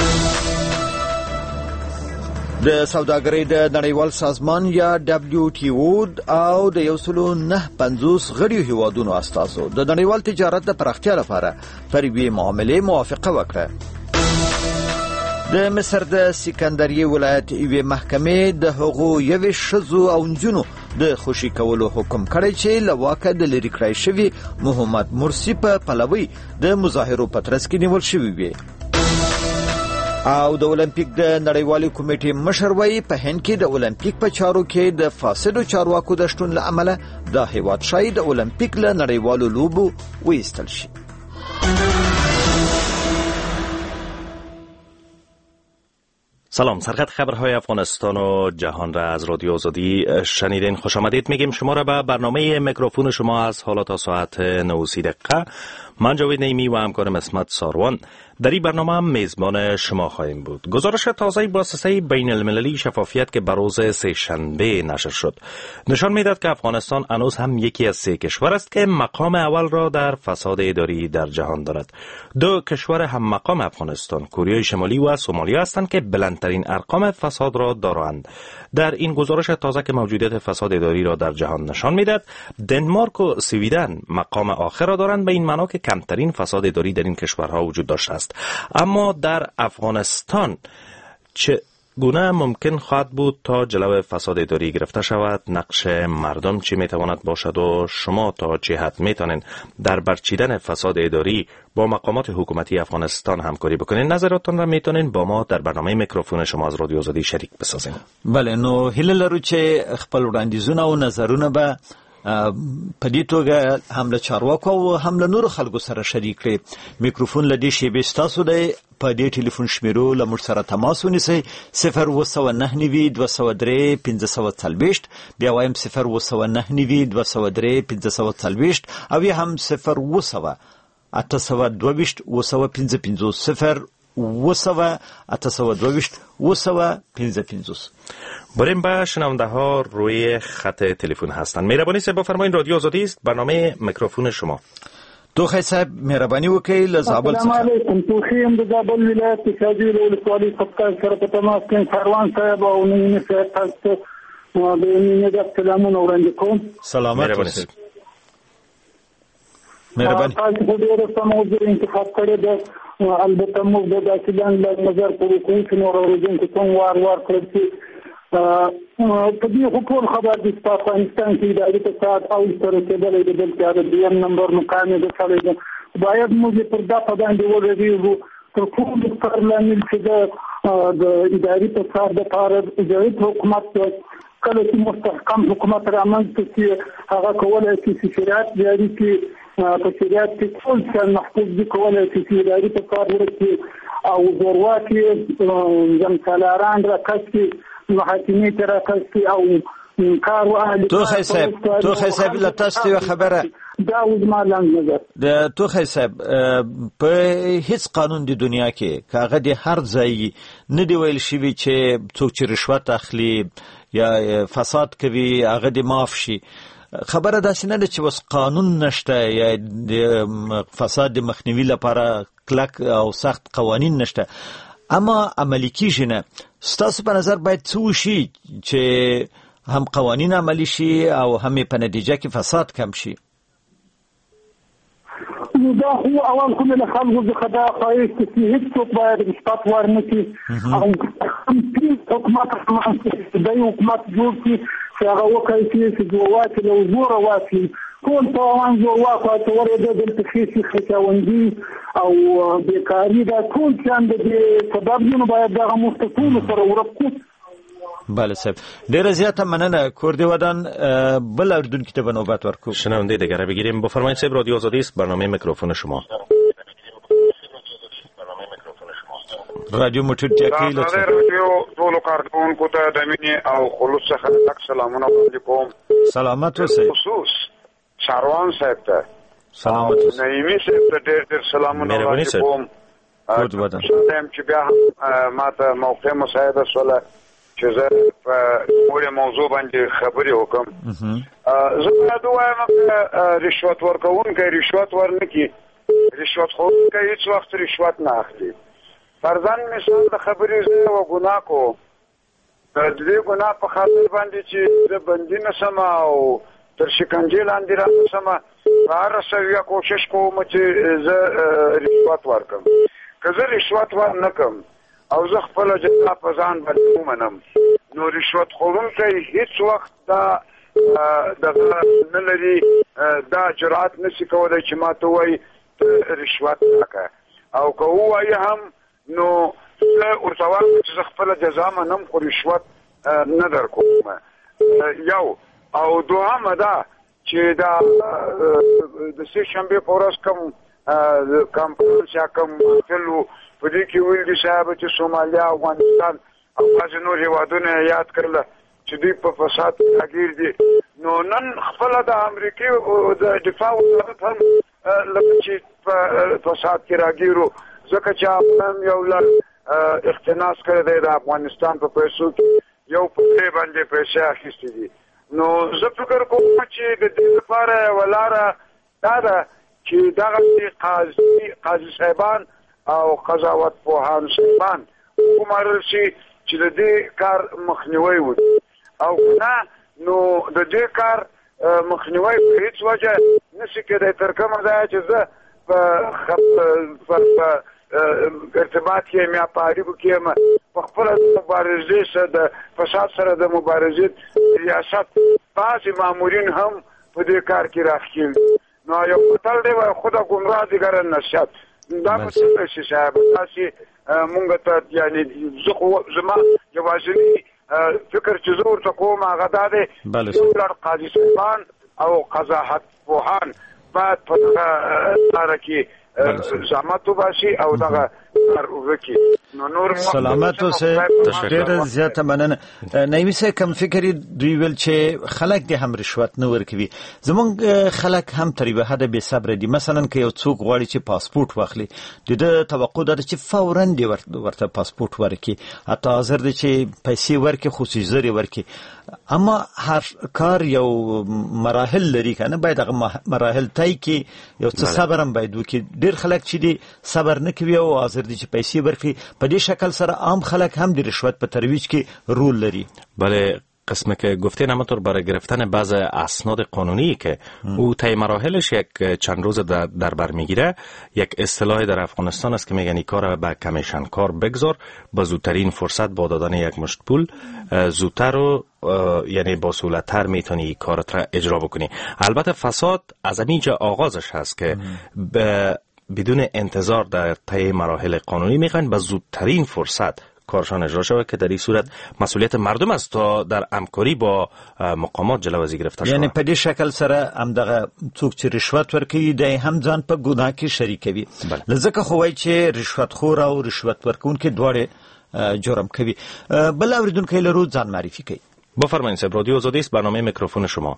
Speaker 1: د سوداګرۍ د نړیوال سازمان یا WTO او د 150 غړیو هیوادونو استازو د نړیوال تجارت د پراختیا لپاره پر یوې معاملې موافقه وکړه. د مصر د سکندریه ولایت یوې محکمې د هغو یوې ښځو او نجونو د خوشي کولو حکم کړی چې له واکه د لرې کړای شوي محمد مرسي په پلوي د مظاهرو په ترڅ کې نیول شوي وي. او د اولمپیک د نړیوالې کمیټې مشر وایي په هند کې د اولمپیک په چارو کې د فاسدو چارواکو د شتون له امله دا هیواد شاید د اولمپیک له نړیوالو لوبو وایستل شي.
Speaker 20: سلام، سرخط خبرهای افغانستان و جهان را از رادیو آزادی شنیدین. خوش آمدید میگیم شما را به برنامه میکروفون شما از حالا تا ساعت 9 دقیقه. من جاوید نیمی و همکارم اسمت ساروان در این برنامه میزبان شما خواهیم بود. گزارش تازه مؤسسه بین المللی شفافیت که بروز سه‌شنبه نشر شد نشان می‌دهد که افغانستان هنوز هم یکی از 3 کشور است که مقام اول را در فساد اداری در جهان دارد. 2 کشور هم مقام افغانستان، کره شمالی و سومالیا هستند که بلندترین ارقام فساد را دارند. در این گزارش تازه که موجودیت فساد اداری را در جهان نشان می‌دهد، دنمارک و سویدن مقام آخر را دارند، به این معنا که کمترین فساد اداری در این کشورها وجود داشته است. اما در افغانستان چگونه ممکن خواهد بود تا جلو فساد اداری گرفته شود؟ نقش مردم چی میتواند باشد و شما تا چه حد میتونین در برچیدن فساد اداری با مقامات حکومتی افغانستان همکاری بکنین؟ نظراتتان را میتونین با ما در برنامه میکروفون شما از رادیو آزادی شریک بسازین.
Speaker 1: بله، نو هیله لرو چې خپل وړاندیزونه او نظرونه به په دې توګه هم له چارواکو او هم له نورو خلکو سره شریک کړئ. میکروفون له دې شیبې ستاسو دی. په دې ټلیفون شمیرو له موږ سره تماس ونیسئ 029 203 1540 بیا وایم 029 203 1540 او یا هم 0 822 922
Speaker 20: بریم به شنونده ها روی خط تلفن هستند. مهربانی صاحب بفرمایید، رادیو آزادی است، برنامه میکروفون شما.
Speaker 1: توخی صاحب مهربانی وکړئ له زابل څخه.
Speaker 21: السلام علیکم. توخی هم د زابل ولایت د شاجوی ولسوالۍ څخه سره په تماس کې کاروان صاحب او نینې صاحب تاسو د نینې د سلامونه وړاندې کوم.
Speaker 1: سلامات اوسئ. مهرباني.
Speaker 21: تاسو په ډېر سم موضوع انتخاب کړی دی. البته موږ د داسې له نظر پورې کوو چې نور اورېدونکو ته وار کړل چې په دې ټول خبر د افغانستان کې اداري فساد او تر کېدلې د بلکې د دویم نمبر مقام د څلې ده. باید موږ پر دا په باندې ولرو تر ټولو ستر لامل چې د اداري فساد لپاره اداري حکومت کله چې مستحکم حکومت رامنځته شي هغه کولای شي چې شریعت جاري کړي. په شریعت کې ټول څه محفوظ دي، کولای شي چې اداري فساد ورکړي او زورواکي جنګسالاران راکړي، محاکمې ته راکړي او کار واهل.
Speaker 1: توخی صاحب له تاسو یو خبره
Speaker 21: دا وزما لاندې نظر
Speaker 1: د توخی صاحب په هیڅ قانون د دنیا کې کاغه د هر ځای نه دی ویل شوی چې څوک چې رشوت اخلي یا فساد کوي هغه د معاف شي. خبره داسې نه ده چې وس قانون نشته یا د فساد د مخنیوي لپاره کلک او سخت قوانین نشته، اما عملی کیږي نه. ستاسو په نظر باید څه وشي چې هم قوانین عملی شي او هم په نتیجه کې فساد کم شي؟
Speaker 21: دا خو اول خو له خلکو څخه دا خواهش چې هیڅوک باید رشوت ورنکړي او حکومت د حکومت جوړ کړي چې هغه وکړي چې زورواکي له زوره واکي ټول توان زورواکو ته ورېده دلته خېشي خچاوندي او بیکاري دا ټول چې د سببونو باید دغه مستقیمو سره ورکړو.
Speaker 1: بله صاحب، ډیره زیاته مننه. کوردی ودان بل اردوونکي ته به نوبت ورکو.
Speaker 20: شنونده دیگر بگیریم. بفرمایید صاحب، رادیو آزادی است، برنامه میکروفون شما.
Speaker 1: رادیو موټر جاکی لطفا.
Speaker 22: رادیو ټول کارکونکو ته د مینې او خلوص څخه تک سلامونه وړاندې کوم.
Speaker 1: سلامت اوسئ.
Speaker 22: خصوص شاروان صاحب ته
Speaker 1: سلامت اوسئ.
Speaker 22: نعیمي صاحب ته ډېر سلامونه وړاندې کوم. شایم چې بیا ما ته موقع مساعده شوله چې زه په پورې موضوع باندې خبرې وکړم. زه باید ووایم چې رشوت ورکوونکی رشوت ورنکړي، رشوت خوړونکی هېڅ وخت رشوت نه اخلي. فرضاً مثال د خبرې زه یوه ګناه کوم، د دې ګناه په خاطر باندې چې زه بندي نه شم او تر شکنجې لاندې را نه شم، په هره سویه کوشش کوم چې زه رشوت ورکړم. که زه رشوت ورنه کړم او زه خپله جزا په ځان باندې ومنم، نو رشوت خوړونکی هېڅ وخت دا دغه نه لري، دا جرأت نشي کولی چې ما ته وایي ته رشوت راکړه، او که ووایي هم نو زه ورته وایم چې زه خپله جزا منم خو رشوت نه درکوم. یو او دوهمه دا چې دا د سې شنبې په ورځ کوم کانفرنس یا کوم محفل و په دې کې ویل دي صاحب چې سومالیا، افغانستان او بعضې نور هېوادونه یې یاد کړله چې دوی په فساد کې راګیر دي. نو نن خپله د امریکې د دفاع وزارت هم لکه چې په فساد کې راګیر و، ځکه چې افغان یو لړ اختناس کړی دی د افغانستان په پیسو کې یو په باندې پیسې اخیستې دي. نو زه فکر کوم چې د دې لپاره ولاره دا ده چې دغه قاضي صاحبان او قضاوت پوهان صاحبان وګمارل شي چې د دې کار مخنیوی وکړي او نه نو د دې کار مخنیوی په هیڅ وجه نشي کېدای تر کومه ځایه چې زه په ارتباط کې مې په اړیکو کې په خپله مبارزې سره د فساد سره د مبارزې ریاست بعضې مامورین هم په دې کار کې راښکیل دي. نو یو متل دی وایي خود ګمراه دیگر نشد. دا به څنګه شي صاحب تاسې مونږ ته یعنې زما یوازینی فکر چې زه ورته کوم هغه دا دی یو لړ قاضي صاحبان او قضاوت پوهان باید په دغه لاره کې زحمت وباسي او دغه کار وکړي. نو نور
Speaker 1: سلامت اوسه. ډېره زیاته مننه. نایبي صاحب کوم فکر دوی ویل چې خلک د هم رشوت نه ورکوي. زمونږ خلک هم تر یوه حده بې صبره دي. مثلا که یو څوک غواړي چې پاسپورت واخلي د ده توقع دا ده چې فورا دې ورته پاسپورت ورکړي، حتی حاضر دی چې پیسې ورکړي خصوصي زر یې ورکړي. اما هر کار یو مراحل لري که نه، باید هغه مراحل طی کړي، یو څه صبر هم باید وکړي. ډېر خلک چې دي صبر نه کوي او حاضر دي چې پیسې ورکړي. په دې شکل سره عام خلک هم د رشوت په ترویج کې رول لري.
Speaker 20: بله، قسمه که گفتین همونطور برای گرفتن بعض اسناد قانونی که او طی مراحلش یک چند روز در بر میگیره، یک اصطلاحی در افغانستان است که میگن این کار به کمیشن کار بگذار، با زودترین فرصت با دادن یک مشت پول زودتر و یعنی با سهولت‌تر میتونی این کار را اجرا بکنی. البته فساد از همینجا آغازش هست که بدون انتظار در طی مراحل قانونی میخواین به زودترین فرصت کارشان اجرا شود که در این صورت مسئولیت مردم است تا در همکاری با مقامات جلوازی گرفته شود.
Speaker 1: یعنی په دې شکل سره همدغه څوک چې رشوت ورکوي دی هم ځان په ګناه کې شریکوي. لذلك خو وایي چې رشوتخور او رشوت ورکوونکي دواړه جرم کوي. بل اوریدونکی لرو ځان معرفي کوي.
Speaker 20: بفرمایید صاحب، رادیو آزادی است، برنامه میکروفون شما.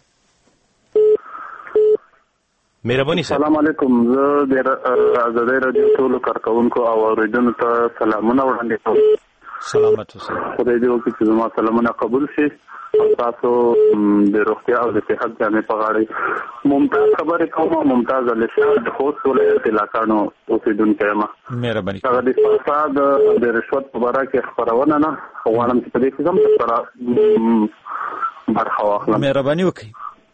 Speaker 20: مهرباني صاحب.
Speaker 2: السلام علیکم. زه د آزادۍ رادیو ټولو کارکونکو او اوریدونکو ته سلامونه وړاندې کوم.
Speaker 1: سلامت اوسئ.
Speaker 2: خدای دې وکړي چې زما سلامونه قبول شي. تاسو د روغتیا او د صحت جامې په غاړه ممتاز خبرې کوم. ممتاز علي شاه د خوست ولایت علاقانو اوسیدونکی یم.
Speaker 1: مهرباني.
Speaker 2: هغه د فساد د رشوت په باره کې خبرونه نه غواړم چې په دې کې هم سره برخه واخلم.
Speaker 1: مهرباني وکړئ.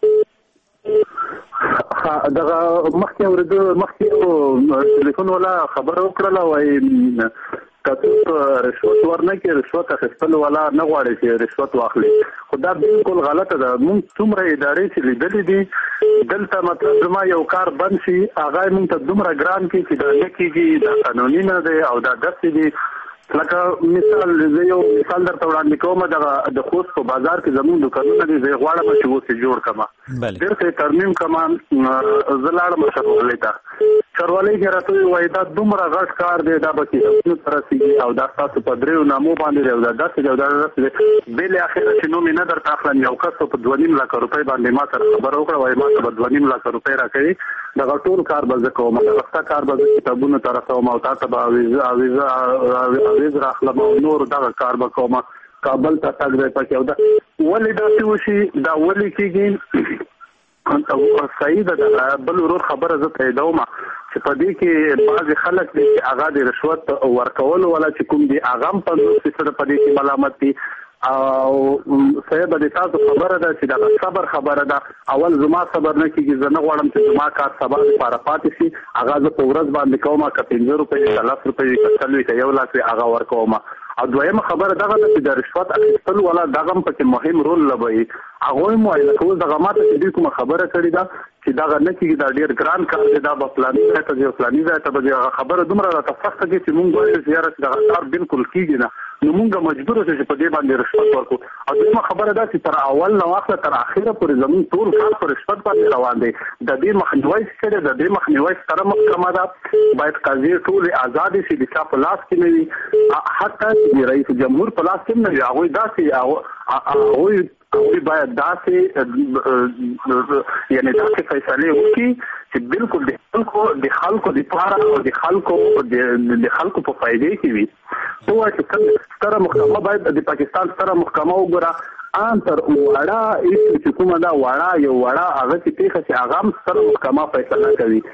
Speaker 2: دغه مخکې ټلیفون والا خبره وکړله، وایي که رشوت ورنکړي رشوت اخیستل والا نه غواړي چې رشوت واخلي، خو دا بالکل غلطه ده. موږ څومره ادارې چې لیدلې دي دلته مطلب زما یو کار بند شي هغه موږ ته دومره ګران کړي چې دا نه کېږي، دا قانوني نه دی او دا داسې دي. لکه مثال زه یو مثال درته وړاندې کوم. د خوست په بازار کې زموږ دوکانونه دي، زه غواړم چې اوس یې جوړ کړم، ډېر ښه ترمیم کړم. زه لاړم شرولۍ ته، شرولۍ کې راته وایي دا دومره غټ کار دی، دا به کتابونو ته رسېږي او دا ستاسو په دریو نامو باندې دی او دا داسې دی او دا داسې دی. بالاخره چې نوم یې نه درته اخلم، یو کس په 2.5 لکه روپۍ باندې ما سره خبره وکړه، وایي ما ته به 2.5 لکه روپۍ راکوي، دغه ټول کار به زه کوم، دغه کار به زه کتابونو ته رسوم او تا ته به اویز راخلم او نور دغه کار به کوم. کابل ته تګ دی پکې او دا ولې داسې وشي، دا ولې کېږي صحیح ده. بل ورور خبره زه تاییدوم چې په دې کې بعضې خلک دي چې هغه د رشوت ورکولو والا چې کوم دي هغه هم 50% په دې کې ملامت دي. او صاحب د تاسو خبره ده چې دا صبر خبره ده. اول زما صبر نه کېږي، زه نه غواړم چې زما کار سبا لپاره پاتې شي. هغه زه په ورځ باندې کوم، که 15 روپۍ که 10 روپۍ که 40 که 1 لاک هغه ورکوم. او دویمه خبره دغه ده چې د رشوت اخیستل والا دغه هم پکې مهم رول لوبوي. هغوی هم وایي لکه اوس دغه ماته چې دوی کومه خبره کړې ده چې دغه نه کېږي، دا ډېر ګران کار دی، دا به فلاني ځای ته ځي او فلاني ځای ته به ځي. هغه خبره دومره راته سخته کړي چې مونږ وایو چې یاره چې دغه کار بالکل کېږي نه، نو مونږ مجبور اوسو چې په دې باندې رشوت ورکړو. او دویمه خبره دا چې تر اول نه واخله تر اخره پورې زموږ ټول کار په رشوت باندې روان دی. د دې مخنیوی چې دی، د دې مخنیوی ستره محکمه ده، باید قضیې ټولې ازادې شي، د چا په لاس کې نه وي، حتی د رئیس جمهور په لاس کې نه وي. هغوی داسې هغوی باید داسې یعنې داسې فیصلې وکړي چې چې بالکل د خلکو د پاره او د خلکو په فائدې کې وي. نو چې ستره محکمه باید د پاکستان ستره محکمه وګوره ان تر وړه چې کومه دا وړه یو وړه هغه چې پیښه چې هغه ستره محکمه فیصله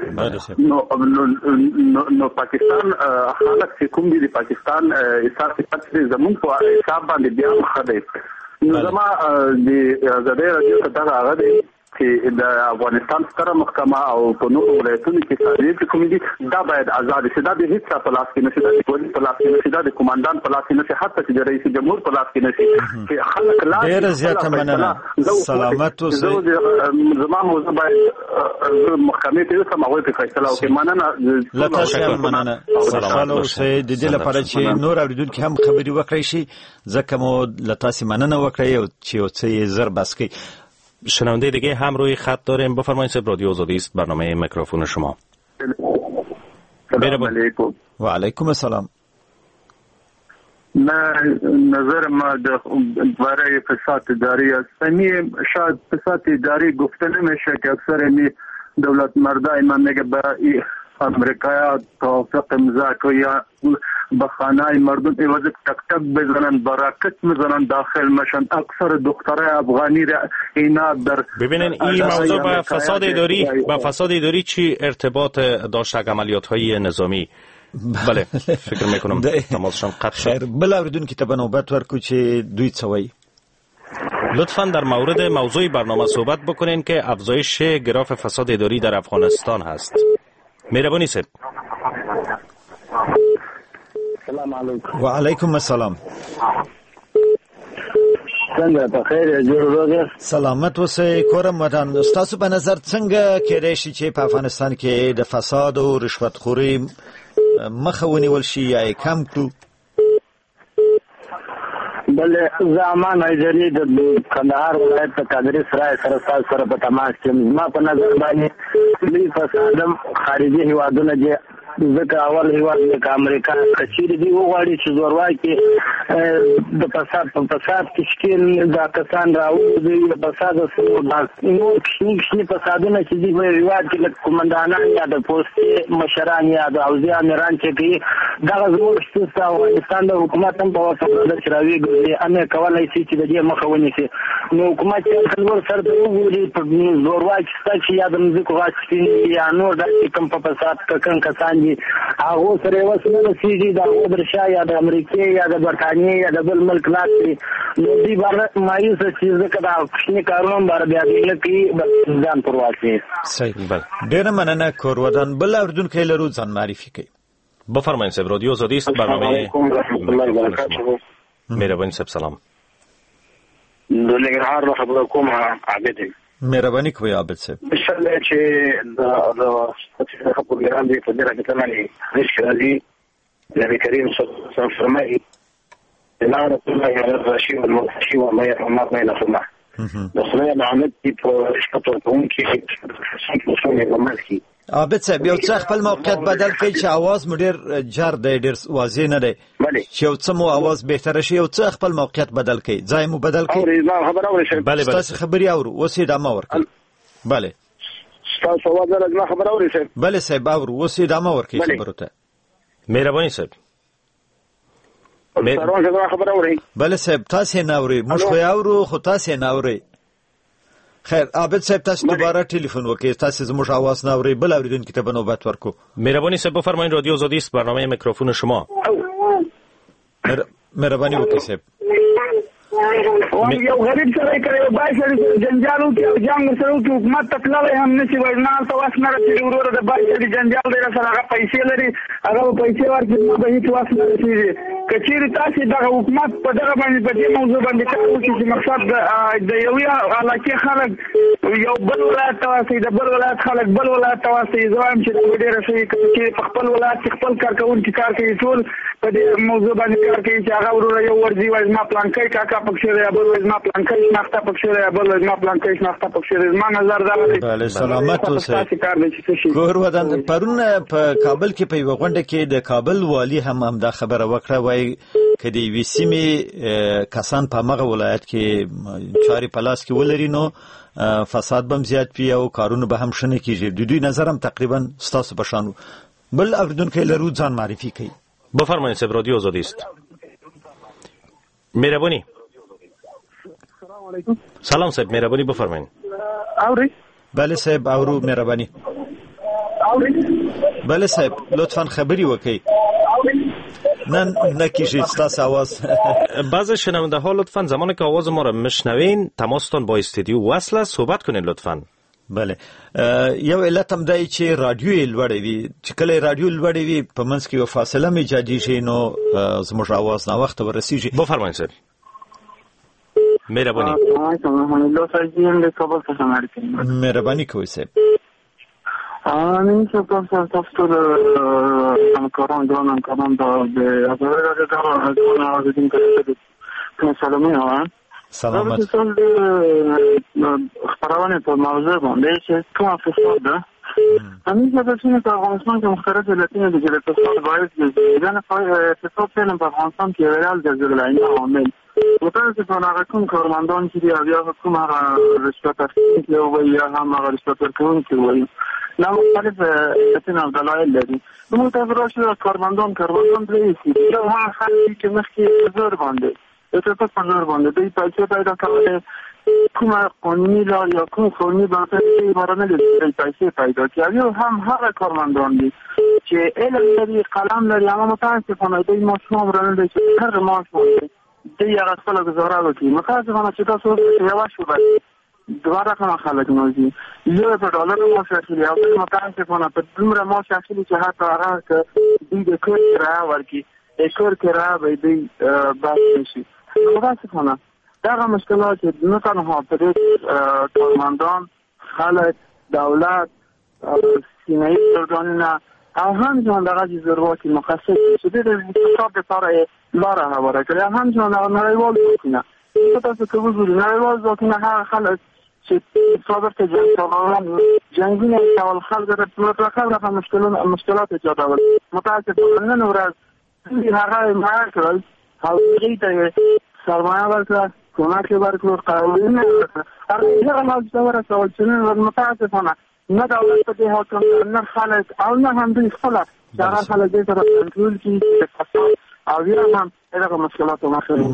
Speaker 2: کوي. نو پاکستان حالت چې کوم دي د پاکستان اساس زمون په حساب باندې بیا مخده. نو زما د زده راځي دا هغه دی چې د افغانستان ستره محکمه او په نورو ولایتونو کې صادرات کوم دي دا باید آزاد شي. دا د هیڅ په لاس کې نشي، د پولیس په لاس کې نشي، د کمانډان په لاس کې نشي، حتی چې د رئیس جمهور په لاس کې نشي چې خلک لا
Speaker 1: ډیر زیاته مننه. سلامت اوسئ.
Speaker 2: زما موضوع باید محکمې ته سم هغه په فیصله وکړي. مننه
Speaker 1: لته مننه. سلام اوسئ. د دې لپاره چې نور اوریدونکو هم خبري وکړي شي ځکه مو لته مننه وکړي او چې څه زر بس کوي.
Speaker 20: شنونده دیگه هم روی خط داریم. بفرمایید صاحب، رادیو آزادی است، برنامه میکروفون شما.
Speaker 2: سلام علیکم.
Speaker 1: و علیکم السلام.
Speaker 21: نظر ما برای فساد اداری است. شاید فساد اداری گفته نمیشه که اکثر دولت مردای من میگه به امریکا توافق امضا کنه یا به خانه مردم عوض تک تک بزنن، براکت بزنن، داخل مشن. اکثر دخترای افغانی را اینا در
Speaker 20: ببینن این موضوع با فساد اداری چی ارتباط داشت عملیات های نظامی؟ بله فکر میکنم تماسشان قطع شد.
Speaker 1: خیر بل اوریدونکو ته نوبت ورکو چې دوی څه وایي.
Speaker 20: لطفاً در مورد موضوع برنامه صحبت بکنین که افزایش گراف فساد اداری در افغانستان هست. مهربانی صاحب.
Speaker 21: سلام علیکم.
Speaker 1: و علیکم السلام.
Speaker 21: څنګه په خیر جوړ
Speaker 1: سلامت اوسئ. کورم ودان. تاسو په نظر څنګه کېدای شي چې په افغانستان کې د فساد او رشوت خوري مخه ونیول شي یا کم کړو؟
Speaker 21: بل زمان ایجری د کندهار ولایت په قادری سرای سره په تماس کې ما په نظر باندې لوی فساد خارجي هیوادونه دي. ځکه اول هیواد د امریکا کچېری دی وغواړي چې زورواکي د فساد کې شکل دا کسان راوځي د فساد سره نو کښنی فسادونه چې دی په هیواد کې د کمانډانان یا د پوستي مشران یا د اوزیا امیران چې کوي دا زموږ ستاسو افغانستان د حکومت هم په واسطه د چراوي ګرځي ان کولای شي چې د دې مخه ونیسي. نو حکومت چې خلور سره د وګوري په زورواکي ستاسو یا د مزیکو غاښتي یا نور د کوم په فساد ککن کسان هغه سره وسونه سيږي د ودرشا یا د امریکای یا د برتانیې یا د بل ملک لاته نو دی باندې مایوس چیز کدا کښنی کارونه بار بیا دی کې ځان پرواسي.
Speaker 1: صحیح. بل ډیر مننه. کور ودان بل اردوونکو لرو ځان معرفي کوي.
Speaker 20: بفرمایید صاحب، رادیو آزادی است، برنامه مهربانی صاحب. سلام.
Speaker 21: دلګرهار خبر کوم عابد.
Speaker 1: مهرباني کوي عابد صاحب.
Speaker 21: انشاءالله چې د خبرګران دي په دې راځي نه هیڅ راځي. نبی کریم صلی الله علیه وسلم فرمایي لا رسول الله علیه والمشي وما يرحم بينهما. دخلنا لعنت په شکل کوم کې څنګه کومه
Speaker 1: عابد صاحب یو څه خپل موقعیت بدل کړي چې आवाज مو ډیر جر دی، ډیر واضح نه دی. چې یو څه مو आवाज بهتر شي یو څه خپل موقعیت بدل کړي، ځای مو بدل کړي. بله تاسو خبري اورو اوس ادامه ورکړئ. بله
Speaker 21: تاسو واځل ما خبر اورئ صاحب.
Speaker 1: بله صاحب اورو اوس ادامه ورکړئ خبرو ته.
Speaker 20: مهرباني صاحب.
Speaker 21: خبر اورئ.
Speaker 1: بله صاحب تاسو نه اورئ، موږ خو اورو خو تاسو نه اورئ. خیر عابد صاحب تاسو دوباره ټلیفون وکړئ، تاسو زموږ आवाज نه اورئ. بل اوریدونکو ته نوبت ورکو.
Speaker 20: مهربانی صاحب بفرمایید، رادیو آزادی است، برنامه میکروفون شما.
Speaker 1: مهربانی وکړئ صاحب.
Speaker 21: یو غریب سره کوي بای سره جنجالو کې او جنگ سره کې حکومت تکلای هم نشي ورنال ته واسنه چې ورور د بای سره جنجال دی سره هغه پیسې لري، هغه پیسې ورکړي به هیڅ واسنه رسیږي. کچېری تاسو د حکومت په دغه باندې په دې موضوع باندې کار وکړي چې مقصد د یو علاقې خلک یو بل ولایت تواسي د بل ولایت خلک بل ولایت تواسي زوام چې ډېر شي چې خپل ولایت خپل کارکون چې کار کوي ټول په دې موضوع باندې کار کوي چې هغه ورور یو ورځي وای ما پلان کوي کاکا پکښې بل ورځ ما پلان کوي ناخته پکښې بل ورځ ما پلان کوي ناخته پکښې ما نظر دا دی.
Speaker 1: بله سلامت اوسئ. کور ودان پرون په کابل کې په یو غونډه کې د کابل والی هم دا خبره وکړه، وای که د یوې سیمې کسان په هغه ولایت کې چارې په لاس کې ولري نو فساد به هم زیات وي او کارونه به هم ښه نه کېږي. د دوی نظر هم تقریبا ستاسو په شان بل اورېدونکی لرو ځان معرفي کوي.
Speaker 20: بفرمایید صاحب، رادیو آزادی است. مهربانی. سلام صاحب، مهربانی بفرمایید.
Speaker 21: اوري؟
Speaker 1: بله صاحب اورو، مهربانی. بله صاحب لطفا خبری وکړئ. نه کیشید ستاسو آواز.
Speaker 20: بعض شنونده ها لطفا زمانی که آواز ما را میشنوین تماستان با استودیو وصل صحبت کنین لطفا.
Speaker 1: بله یو علت هم دی چې رادیو لوړې وي، چې کله رادیو لوړې وي په منځ کې یو فاصله مې ایجادېږي نو زموږ آواز نه وخت ورسیږي.
Speaker 20: بفرمایید صاحب. مهربانی.
Speaker 1: مهربانی کوئ صاحب.
Speaker 21: من سپاس از تفتر همکاران جانم کردم به ازاره از اون آزادین که سلامی ها
Speaker 1: سلامت.
Speaker 21: سال خبرانه پر موضوع بانده که تو افساد ده همین که بسینه که افغانستان که مختلف لطینه دیگر اتصال باید جزیدن اتصال فیلم پر افغانستان که ویرال جزیل لعینه عامل متاسفانه هغه کوم کارمندان چې دی یا کوم هغه رشوت اخیستونکي وي یا هم هغه رشوت ورکوونکي وي نه مختلف علتونه او دلایل لري. نو تاسو راشي کارمندان پرېږدي یو هغه خلک چې مخکې زور باندې اتفاق په زور باندې دوی پیسې پیدا کولې کومه قانوني لار یا کوم قانوني بنسټ بارانه لري پیسې پیدا کوي او هم هغه کارمندان دي چې علم لري قلم لري اما متاسفانه دوی ماشوم رانه دي چې هر ماشوم دی هغه خپل گزاره وکړي. متاسفانه چې تاسو یو شوبه دوباره کوم خلک نوځي یو په ډالر مو شاکلي او متاسفانه په دومره مو شاکلي چې حتی هغه که دوی د کور کرایه ورکړي د کور کرایه به دوی بس شي. متاسفانه دغه مشکلات چې نه تنها په کارمندان خلک دولت سیمه‌ای ارګانونه او همچنان دغه جزرواتی مخصص شده در اقتصاد دفاره لاره هواره کرده همچنان نړیوال ځواکونه تاسو که وګورئ نړیوال ځواکونه هغه خلک چې صادر ته جنګونه کول خلک ته مطلقا مشکلات ایجادول متاسفانه نن ورځ هغه مهار کړل او هغوی ته سرمایه ورکړه کمک یې ورکړو قوانین یې ورکړه هغه موضوع ته ورسول چې نن متاسفانه نه دولت په دې حکم نه خلک او نه هم دوی خپله چې هغه خلک دې سره کنټرول کړي او بیا هم دغه مشکلات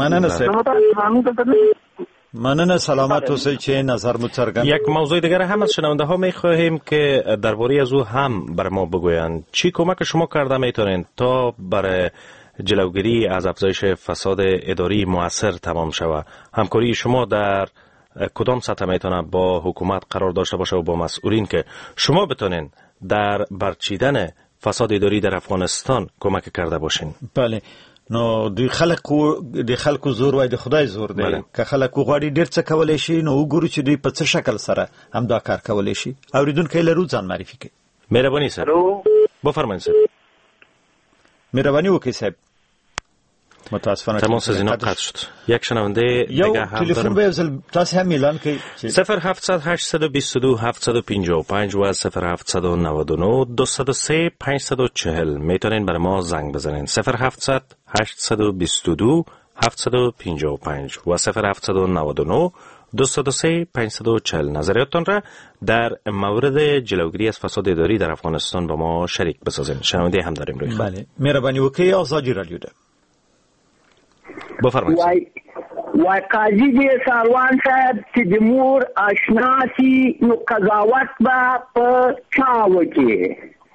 Speaker 1: مننه. سلامت اوسئ چې نظر مو څرګند.
Speaker 20: یک موضوع دیگر هم از شنونده ها می‌خواهیم که درباره از او هم بر ما بگویند چی کمک شما کرده میتونید تا برای جلوگیری از افزایش فساد اداری مؤثر تمام شود. همکاری شما در کدام سطح میتونه با حکومت قرار داشته باشه و با مسئولین که شما بتونین در برچیدن فساد اداری در افغانستان کمک کرده باشین؟
Speaker 1: بله. نو د خلکو زور وای د خدای زور دی. که خلکو غواړي ډیر څه کولای شي نو وګورو چې دوی په څه شکل سره هم دا کار کولای شي. اوریدونکو لرو ځان معرفي کړئ.
Speaker 20: مهرباني صاحب. بفرمایید صاحب.
Speaker 1: مهرباني وکړئ صاحب. متاسفانه
Speaker 20: تماس از اینا قطع شد. یک شنونده دیگه هم
Speaker 1: تلفن به ازل تاسو هم اعلان کړئ
Speaker 20: 0700 822 755 و 0799 203 540 میتونین برای ما زنگ بزنین. 0700 822 755 و 0799 203 540. نظریاتتان را در مورد جلوگیری از فساد اداری در افغانستان با ما شریک بسازین. شنونده هم داریم روی خط.
Speaker 1: بله. مهربانی وکړئ آزادی رادیو ده.
Speaker 20: بفرمایید.
Speaker 7: وای قاضي دې ساروان صاحب چې د مور آشناسي نو قضاوت به په چا وکړي.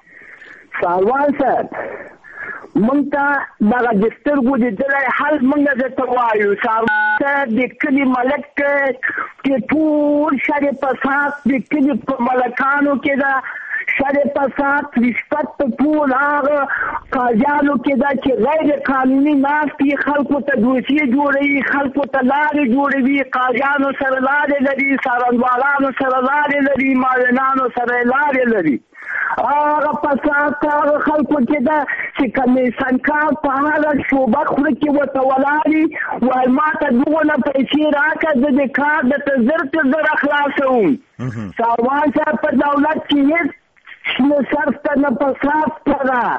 Speaker 7: ساروان صاحب مونږ ته دغه د سترګو لیدلی حل مونږ درته وایو. ساروان صاحب د کلي ملک کې ټول شر فساد د کلي په ملکانو کې ده. شر فساد رشوت په ټول هغه قاضیانو کې ده چې غیر قانوني ناستې خلکو ته دوسیې جوړوي، خلکو ته لارې جوړوي، قاضیانو سره لارې لري، څارنوالانو سره لارې لري، معاونانو سره لارې لري. هغه فساد هغه خلکو کې ده چې کمیسن کار په هغه شعبه خوله کې ورته ولاړي وایي ما ته دغونه پیسې راکړه زه د کار درته زر خلاصوم. ساروان صاحب په دولت کې هېڅ نه صرف ته نه فساد ته ده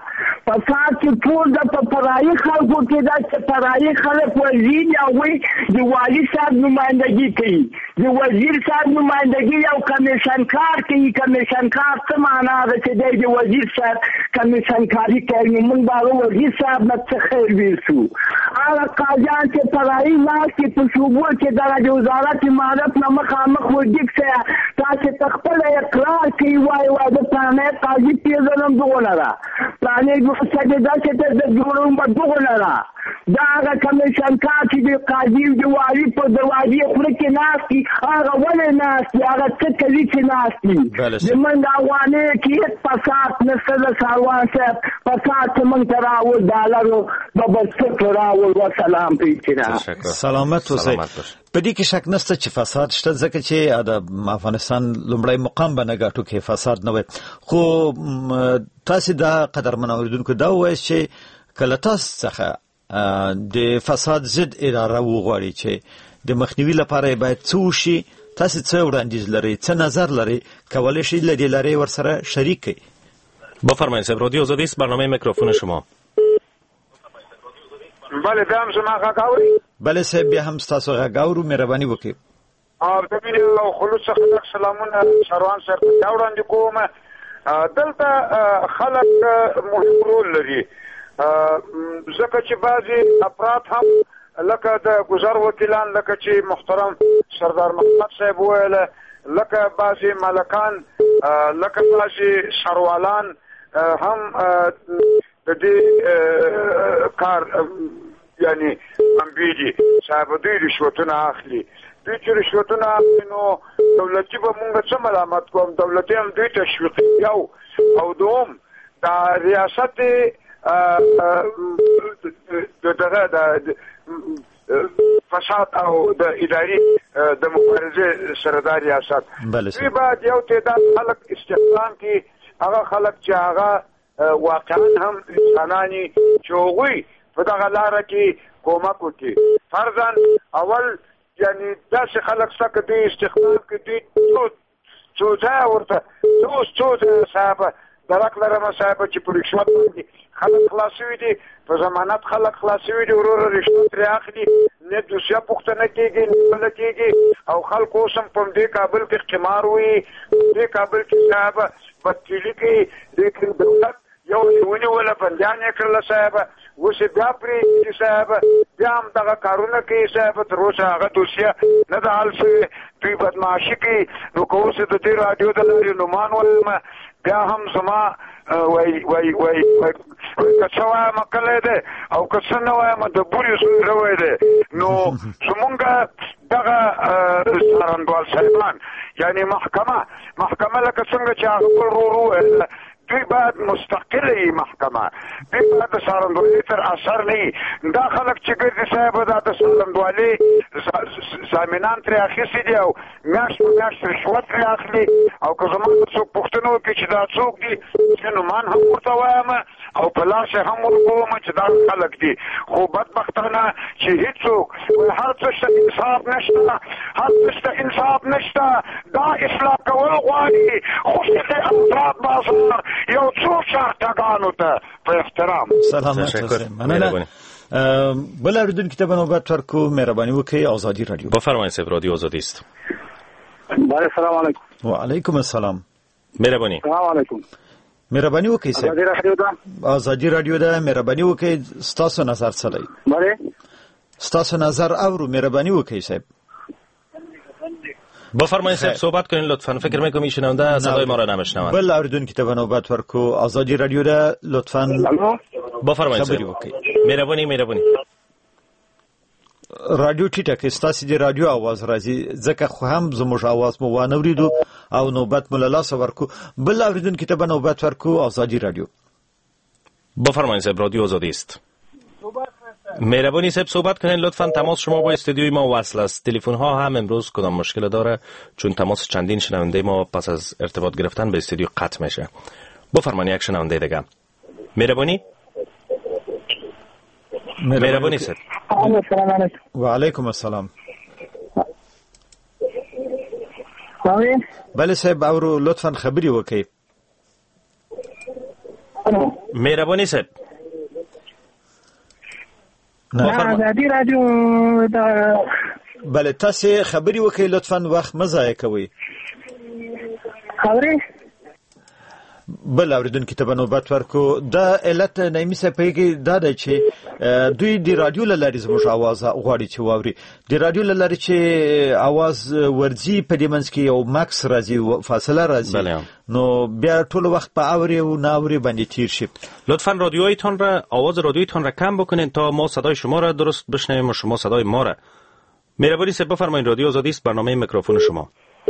Speaker 7: فساد چې ټول د پرایي خلکو کې دا چې پرایي خلک وزیر یا وي د والي صاحب نمائندګي کوي د وزیر صاحب نمائندګي یو کمیشن کار کوي کمیشن کار څه معنا ده چې د وزیر صاحب کمیشن کاری کوي موږ به وزیر صاحب نه څه خیر ویسو هغه قاضیان چې پرایي لاس کې په صوبو کې د وزارت امارت نه مخامخ وډیک سه تاسو خپل اقرار کوي وای د پرانه قاضي پیژنم دغه را پرانه سجده چې د جوړوم په دغه لرا دا هغه کمیشن کار چې د قاضي د والی په دروازې خپل کې ناشتي هغه ولې ناشتي هغه څه کوي چې ناشتي زمونږ افغاني کې فساد نشته د ساروان صاحب فساد څنګه راول ډالرو د بسکټ راول وسلام پیچنا
Speaker 1: سلامت اوسئ په دې کې شک نشته چې فساد شته ځکه چې د افغانستان لومړی مقام به نه ګټو کې فساد نه وي خو تاسو دا قدر منوریدونکو دا وایي چې کله تاسو څخه د فساد ضد اداره وغواړي چې د مخنیوي لپاره باید څه وشي تاسو څه وړاندیز لرئ څه نظر لرئ کولای شئ له دې لارې ورسره شریک کړئ
Speaker 20: بفرمایید صاحب رادیو آزادی است برنامه میکروفون شما
Speaker 22: بله دام شما غاوري
Speaker 1: بله صاحب بیا هم تاسو غاورو مهرباني وکړئ
Speaker 22: او د مینه خلوص خلک سلامونه شروان سره دا وړاندې کوم دلته خلک مهم رول لري ځکه چې بعضي افراد هم لکه د گذر وکیلان لکه چې محترم سردار محمد صاحب ویل لکه بعضي مالکان لکه بعضي سروالان هم د دې کار یعنی امبیدي صاحب دوی رشوتونه اخلي دوی چې رشوتونه اخلي نو دولتي به مونږ څه ملامت کوم دولتي هم دوی تشویق یو او دوم دا ریاست د فساد او د اداري د مبارزه سره د ریاست دوی باید یو تعداد خلک استخدام کی هغه خلک چې هغه واقعا هم انسانانی چوغوي په دغه لاره کې کومک وکړي فرضاً اول یعنی داسې خلک څخه د استخدام کې دي څو ځای ورته څو صاحب درک لرم صاحب چې په رشوت باندې خلک خلاصوي دي په ضمانت خلک خلاصوي دي ورور رشوت لري اخلي نه دوسیا پښتنه کېږي نه بل کېږي او خلک اوسم په دې کابل کې قمار وي دې کابل کې صاحب بدتیلی کې لیکن دولت یو ونی ولا بندیان کړل صاحب وسه بیا پرې صاحب بیا هم دغه کارونه کوي صاحب تر اوسه هغه دوسیا نه د حال څه دوی بدمعاشي کوي نو کوڅه د دې رادیو د لارې نومان ولم بیا هم زما وای کڅوا مکله ده او کڅنه وایم د بوري سره وای ده نو څنګه دغه سرندوال صاحبان یعنی محکمه لکه څنګه چې هغه ورو دوی باید مستقله محکمه دوی باید د سارندوالي تر اثر نه دا خلک چې ګرځي صاحب دا د سارندوالي زامنان ترې اخیستي دي او میاشت رشوت ترې اخلي او که زما څوک پوښتنه وکړي چې دا څوک دي چې نومان هم ورته وایم او په لاس هم ورکوم چې دا خلک دي خو بدبختانه چې هیڅوک هر څه شته انصاف نشته هر څه شته انصاف نشته دا اصلاح کول غواړي خو چې افراد بازار یو څو شاهدانو ته په احترام
Speaker 1: سلام مننه بل اردن کتاب نوبت ورکو مهربانی وکړئ آزادی رادیو
Speaker 20: بفرمایید صاحب رادیو آزادی است
Speaker 2: بله سلام علیکم
Speaker 1: و علیکم السلام
Speaker 20: مهربانی
Speaker 2: سلام علیکم
Speaker 1: مهربانی وکړئ صاحب آزادی رادیو ده مهربانی وکړئ ستاسو نظر څه دی
Speaker 2: بله
Speaker 1: ستاسو نظر اورو مهربانی وکړئ صاحب
Speaker 20: بفرمایید صاحب صحبت کنین لطفا فکر میکنم شنونده صدای ما را نمیشنوند
Speaker 1: بل اردن کتاب نوبت ورکو آزادی رادیو ده لطفا
Speaker 20: بفرمایید صاحب مهربانی
Speaker 1: رادیو ټیټه کې ستاسو دی رادیو आवाज راځي ځکه خو هم زموږ आवाज مو وانوریدو او نوبت مو لاس ورکو بل اردن کتاب نوبت ورکو آزادی رادیو
Speaker 20: بفرمایید صاحب رادیو آزادی است مهربانی صاحب صحبت کنین لطفاً تماس شما با استودیوی ما وصل است تلفن ها هم امروز کدام مشکل داره چون تماس چندین شنونده ما پس از ارتباط گرفتن به استودیو قطع میشه بفرمایید یک شنونده دیگه مهربانی صاحب
Speaker 1: و علیکم السلام بله صاحب اورو لطفاً خبری وکړئ
Speaker 20: مهربانی صاحب.
Speaker 21: ازادي رادیو دا
Speaker 1: بله تاسو خبري وکړئ لطفاً وخت مه ضایع کوئ.
Speaker 21: خبري
Speaker 1: بل اوریدونکو ته نوبت ورکو. دا علت نایمي صاحب پیږي دا دی چې دوی د رادیو لاري زموږ आवाज غواړي چې واوري. د رادیو لاري چې आवाज ورځي په دې منځ کې یو ماکس راځي، فاصله راځي، نو بیا ټول وخت په اوري او ناوري باندې تیر شي.
Speaker 20: لطفاً رادیویتون را آواز رادیویتون را کم بکنین تا ما صدای شما را درست بشنویم و شما صدای ما را. مهربانی صاحب بفرمایید. رادیو آزادی است، برنامه میکروفون شما.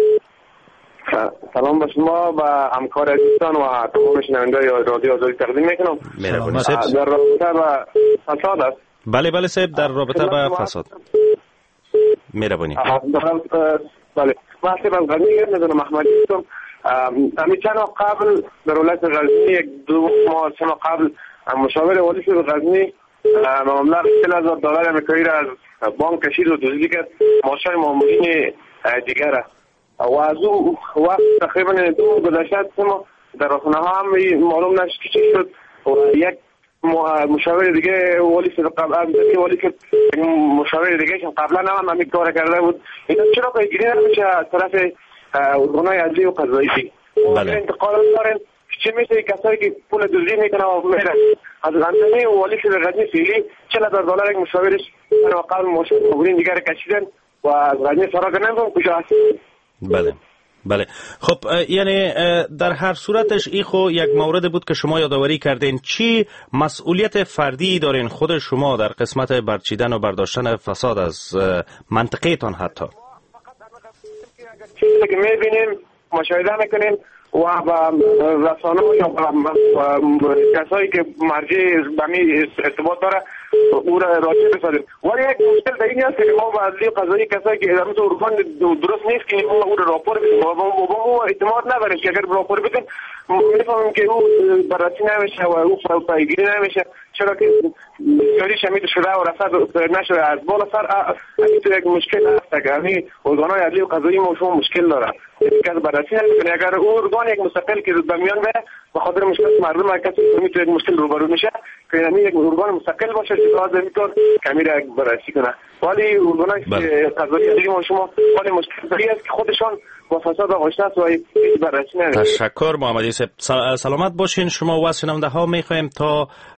Speaker 10: سلام به شما و همکار عزیزان و تمام شنوندگان رادیو آزادی تقدیم میکنم.
Speaker 20: مهربانی صاحب.
Speaker 10: در رابطه با فساد است.
Speaker 20: بله بله صاحب، در رابطه با فساد. مهربانی.
Speaker 10: بله. ما صاحب از غزنی میدونم احمدی هستم. همین چند وقت قبل در ولایت غزنی یک دو ماه سه ماه قبل مشاور والی شد غزنی مبلغ $40,000 امریکایی را از بانک کشید و دزدی کرد ماشین مامورین دیگر. و از او وقت تقریبا 2 گذشته ما در رسانه ها هم معلوم نشد که چی شد. و یک مشاور دیگه والی شد قبل والی که مشاور دیگه شد قبلا هم همین کار کرده بود. اینا چرا پیگیری نمیشه از طرف ارگان‌های عدلی و قضایی؟
Speaker 20: بله.
Speaker 10: انتقال دارن چه میشه کسایی که پول دزدی میکنن و میرن از غزنی والی شد غزنی فعلی $40,000 یک مشاورش و قبل مشاورین دیگر کشیدن و از غزنی فرار نمیکنن کجا هست.
Speaker 20: بله بله. خب یعنی در هر صورتش این خو یک مورد بود که شما یادآوری کردین. چی مسئولیت فردی دارین خود شما در قسمت برچیدن و برداشتن فساد از منطقه تان؟ حتی
Speaker 10: چیزی که میبینیم مشاهده میکنیم و با رسانه یا کسایی که مرجع به ارتباط داره او را راجع بسازیم. ولی یک مشکل در این است که ما با عدلی قضایی کسایی که ادامه ارگان درست نیست که ما او را راپور بدیم و با او اعتماد نداریم که اگر راپور بدیم میفهمیم که او بررسی نمیشه و او پیگیری نمیشه، چرا که بسیاری شمید شده و رسد نشده. از بالا سر این یک مشکل هست که همین ارگان‌های عدلی و قضایی ما شما مشکل داره که بررسی نمیکنه. اگر او ارگان یک مستقل که در میان به خاطر مشکل مردم کسی میتونه یک مشکل روبرو میشه که همین یک ارگان مستقل باشه که لازم میتونه کمی را بررسی کنه. ولی ارگان‌های قضایی دیگه ما شما ولی مشکل داری است که خودشان با فساد آشنا است و بررسی نمیکنه.
Speaker 20: تشکر محمدی صاحب. سلامت باشین. شما و شنونده ها میخوایم تا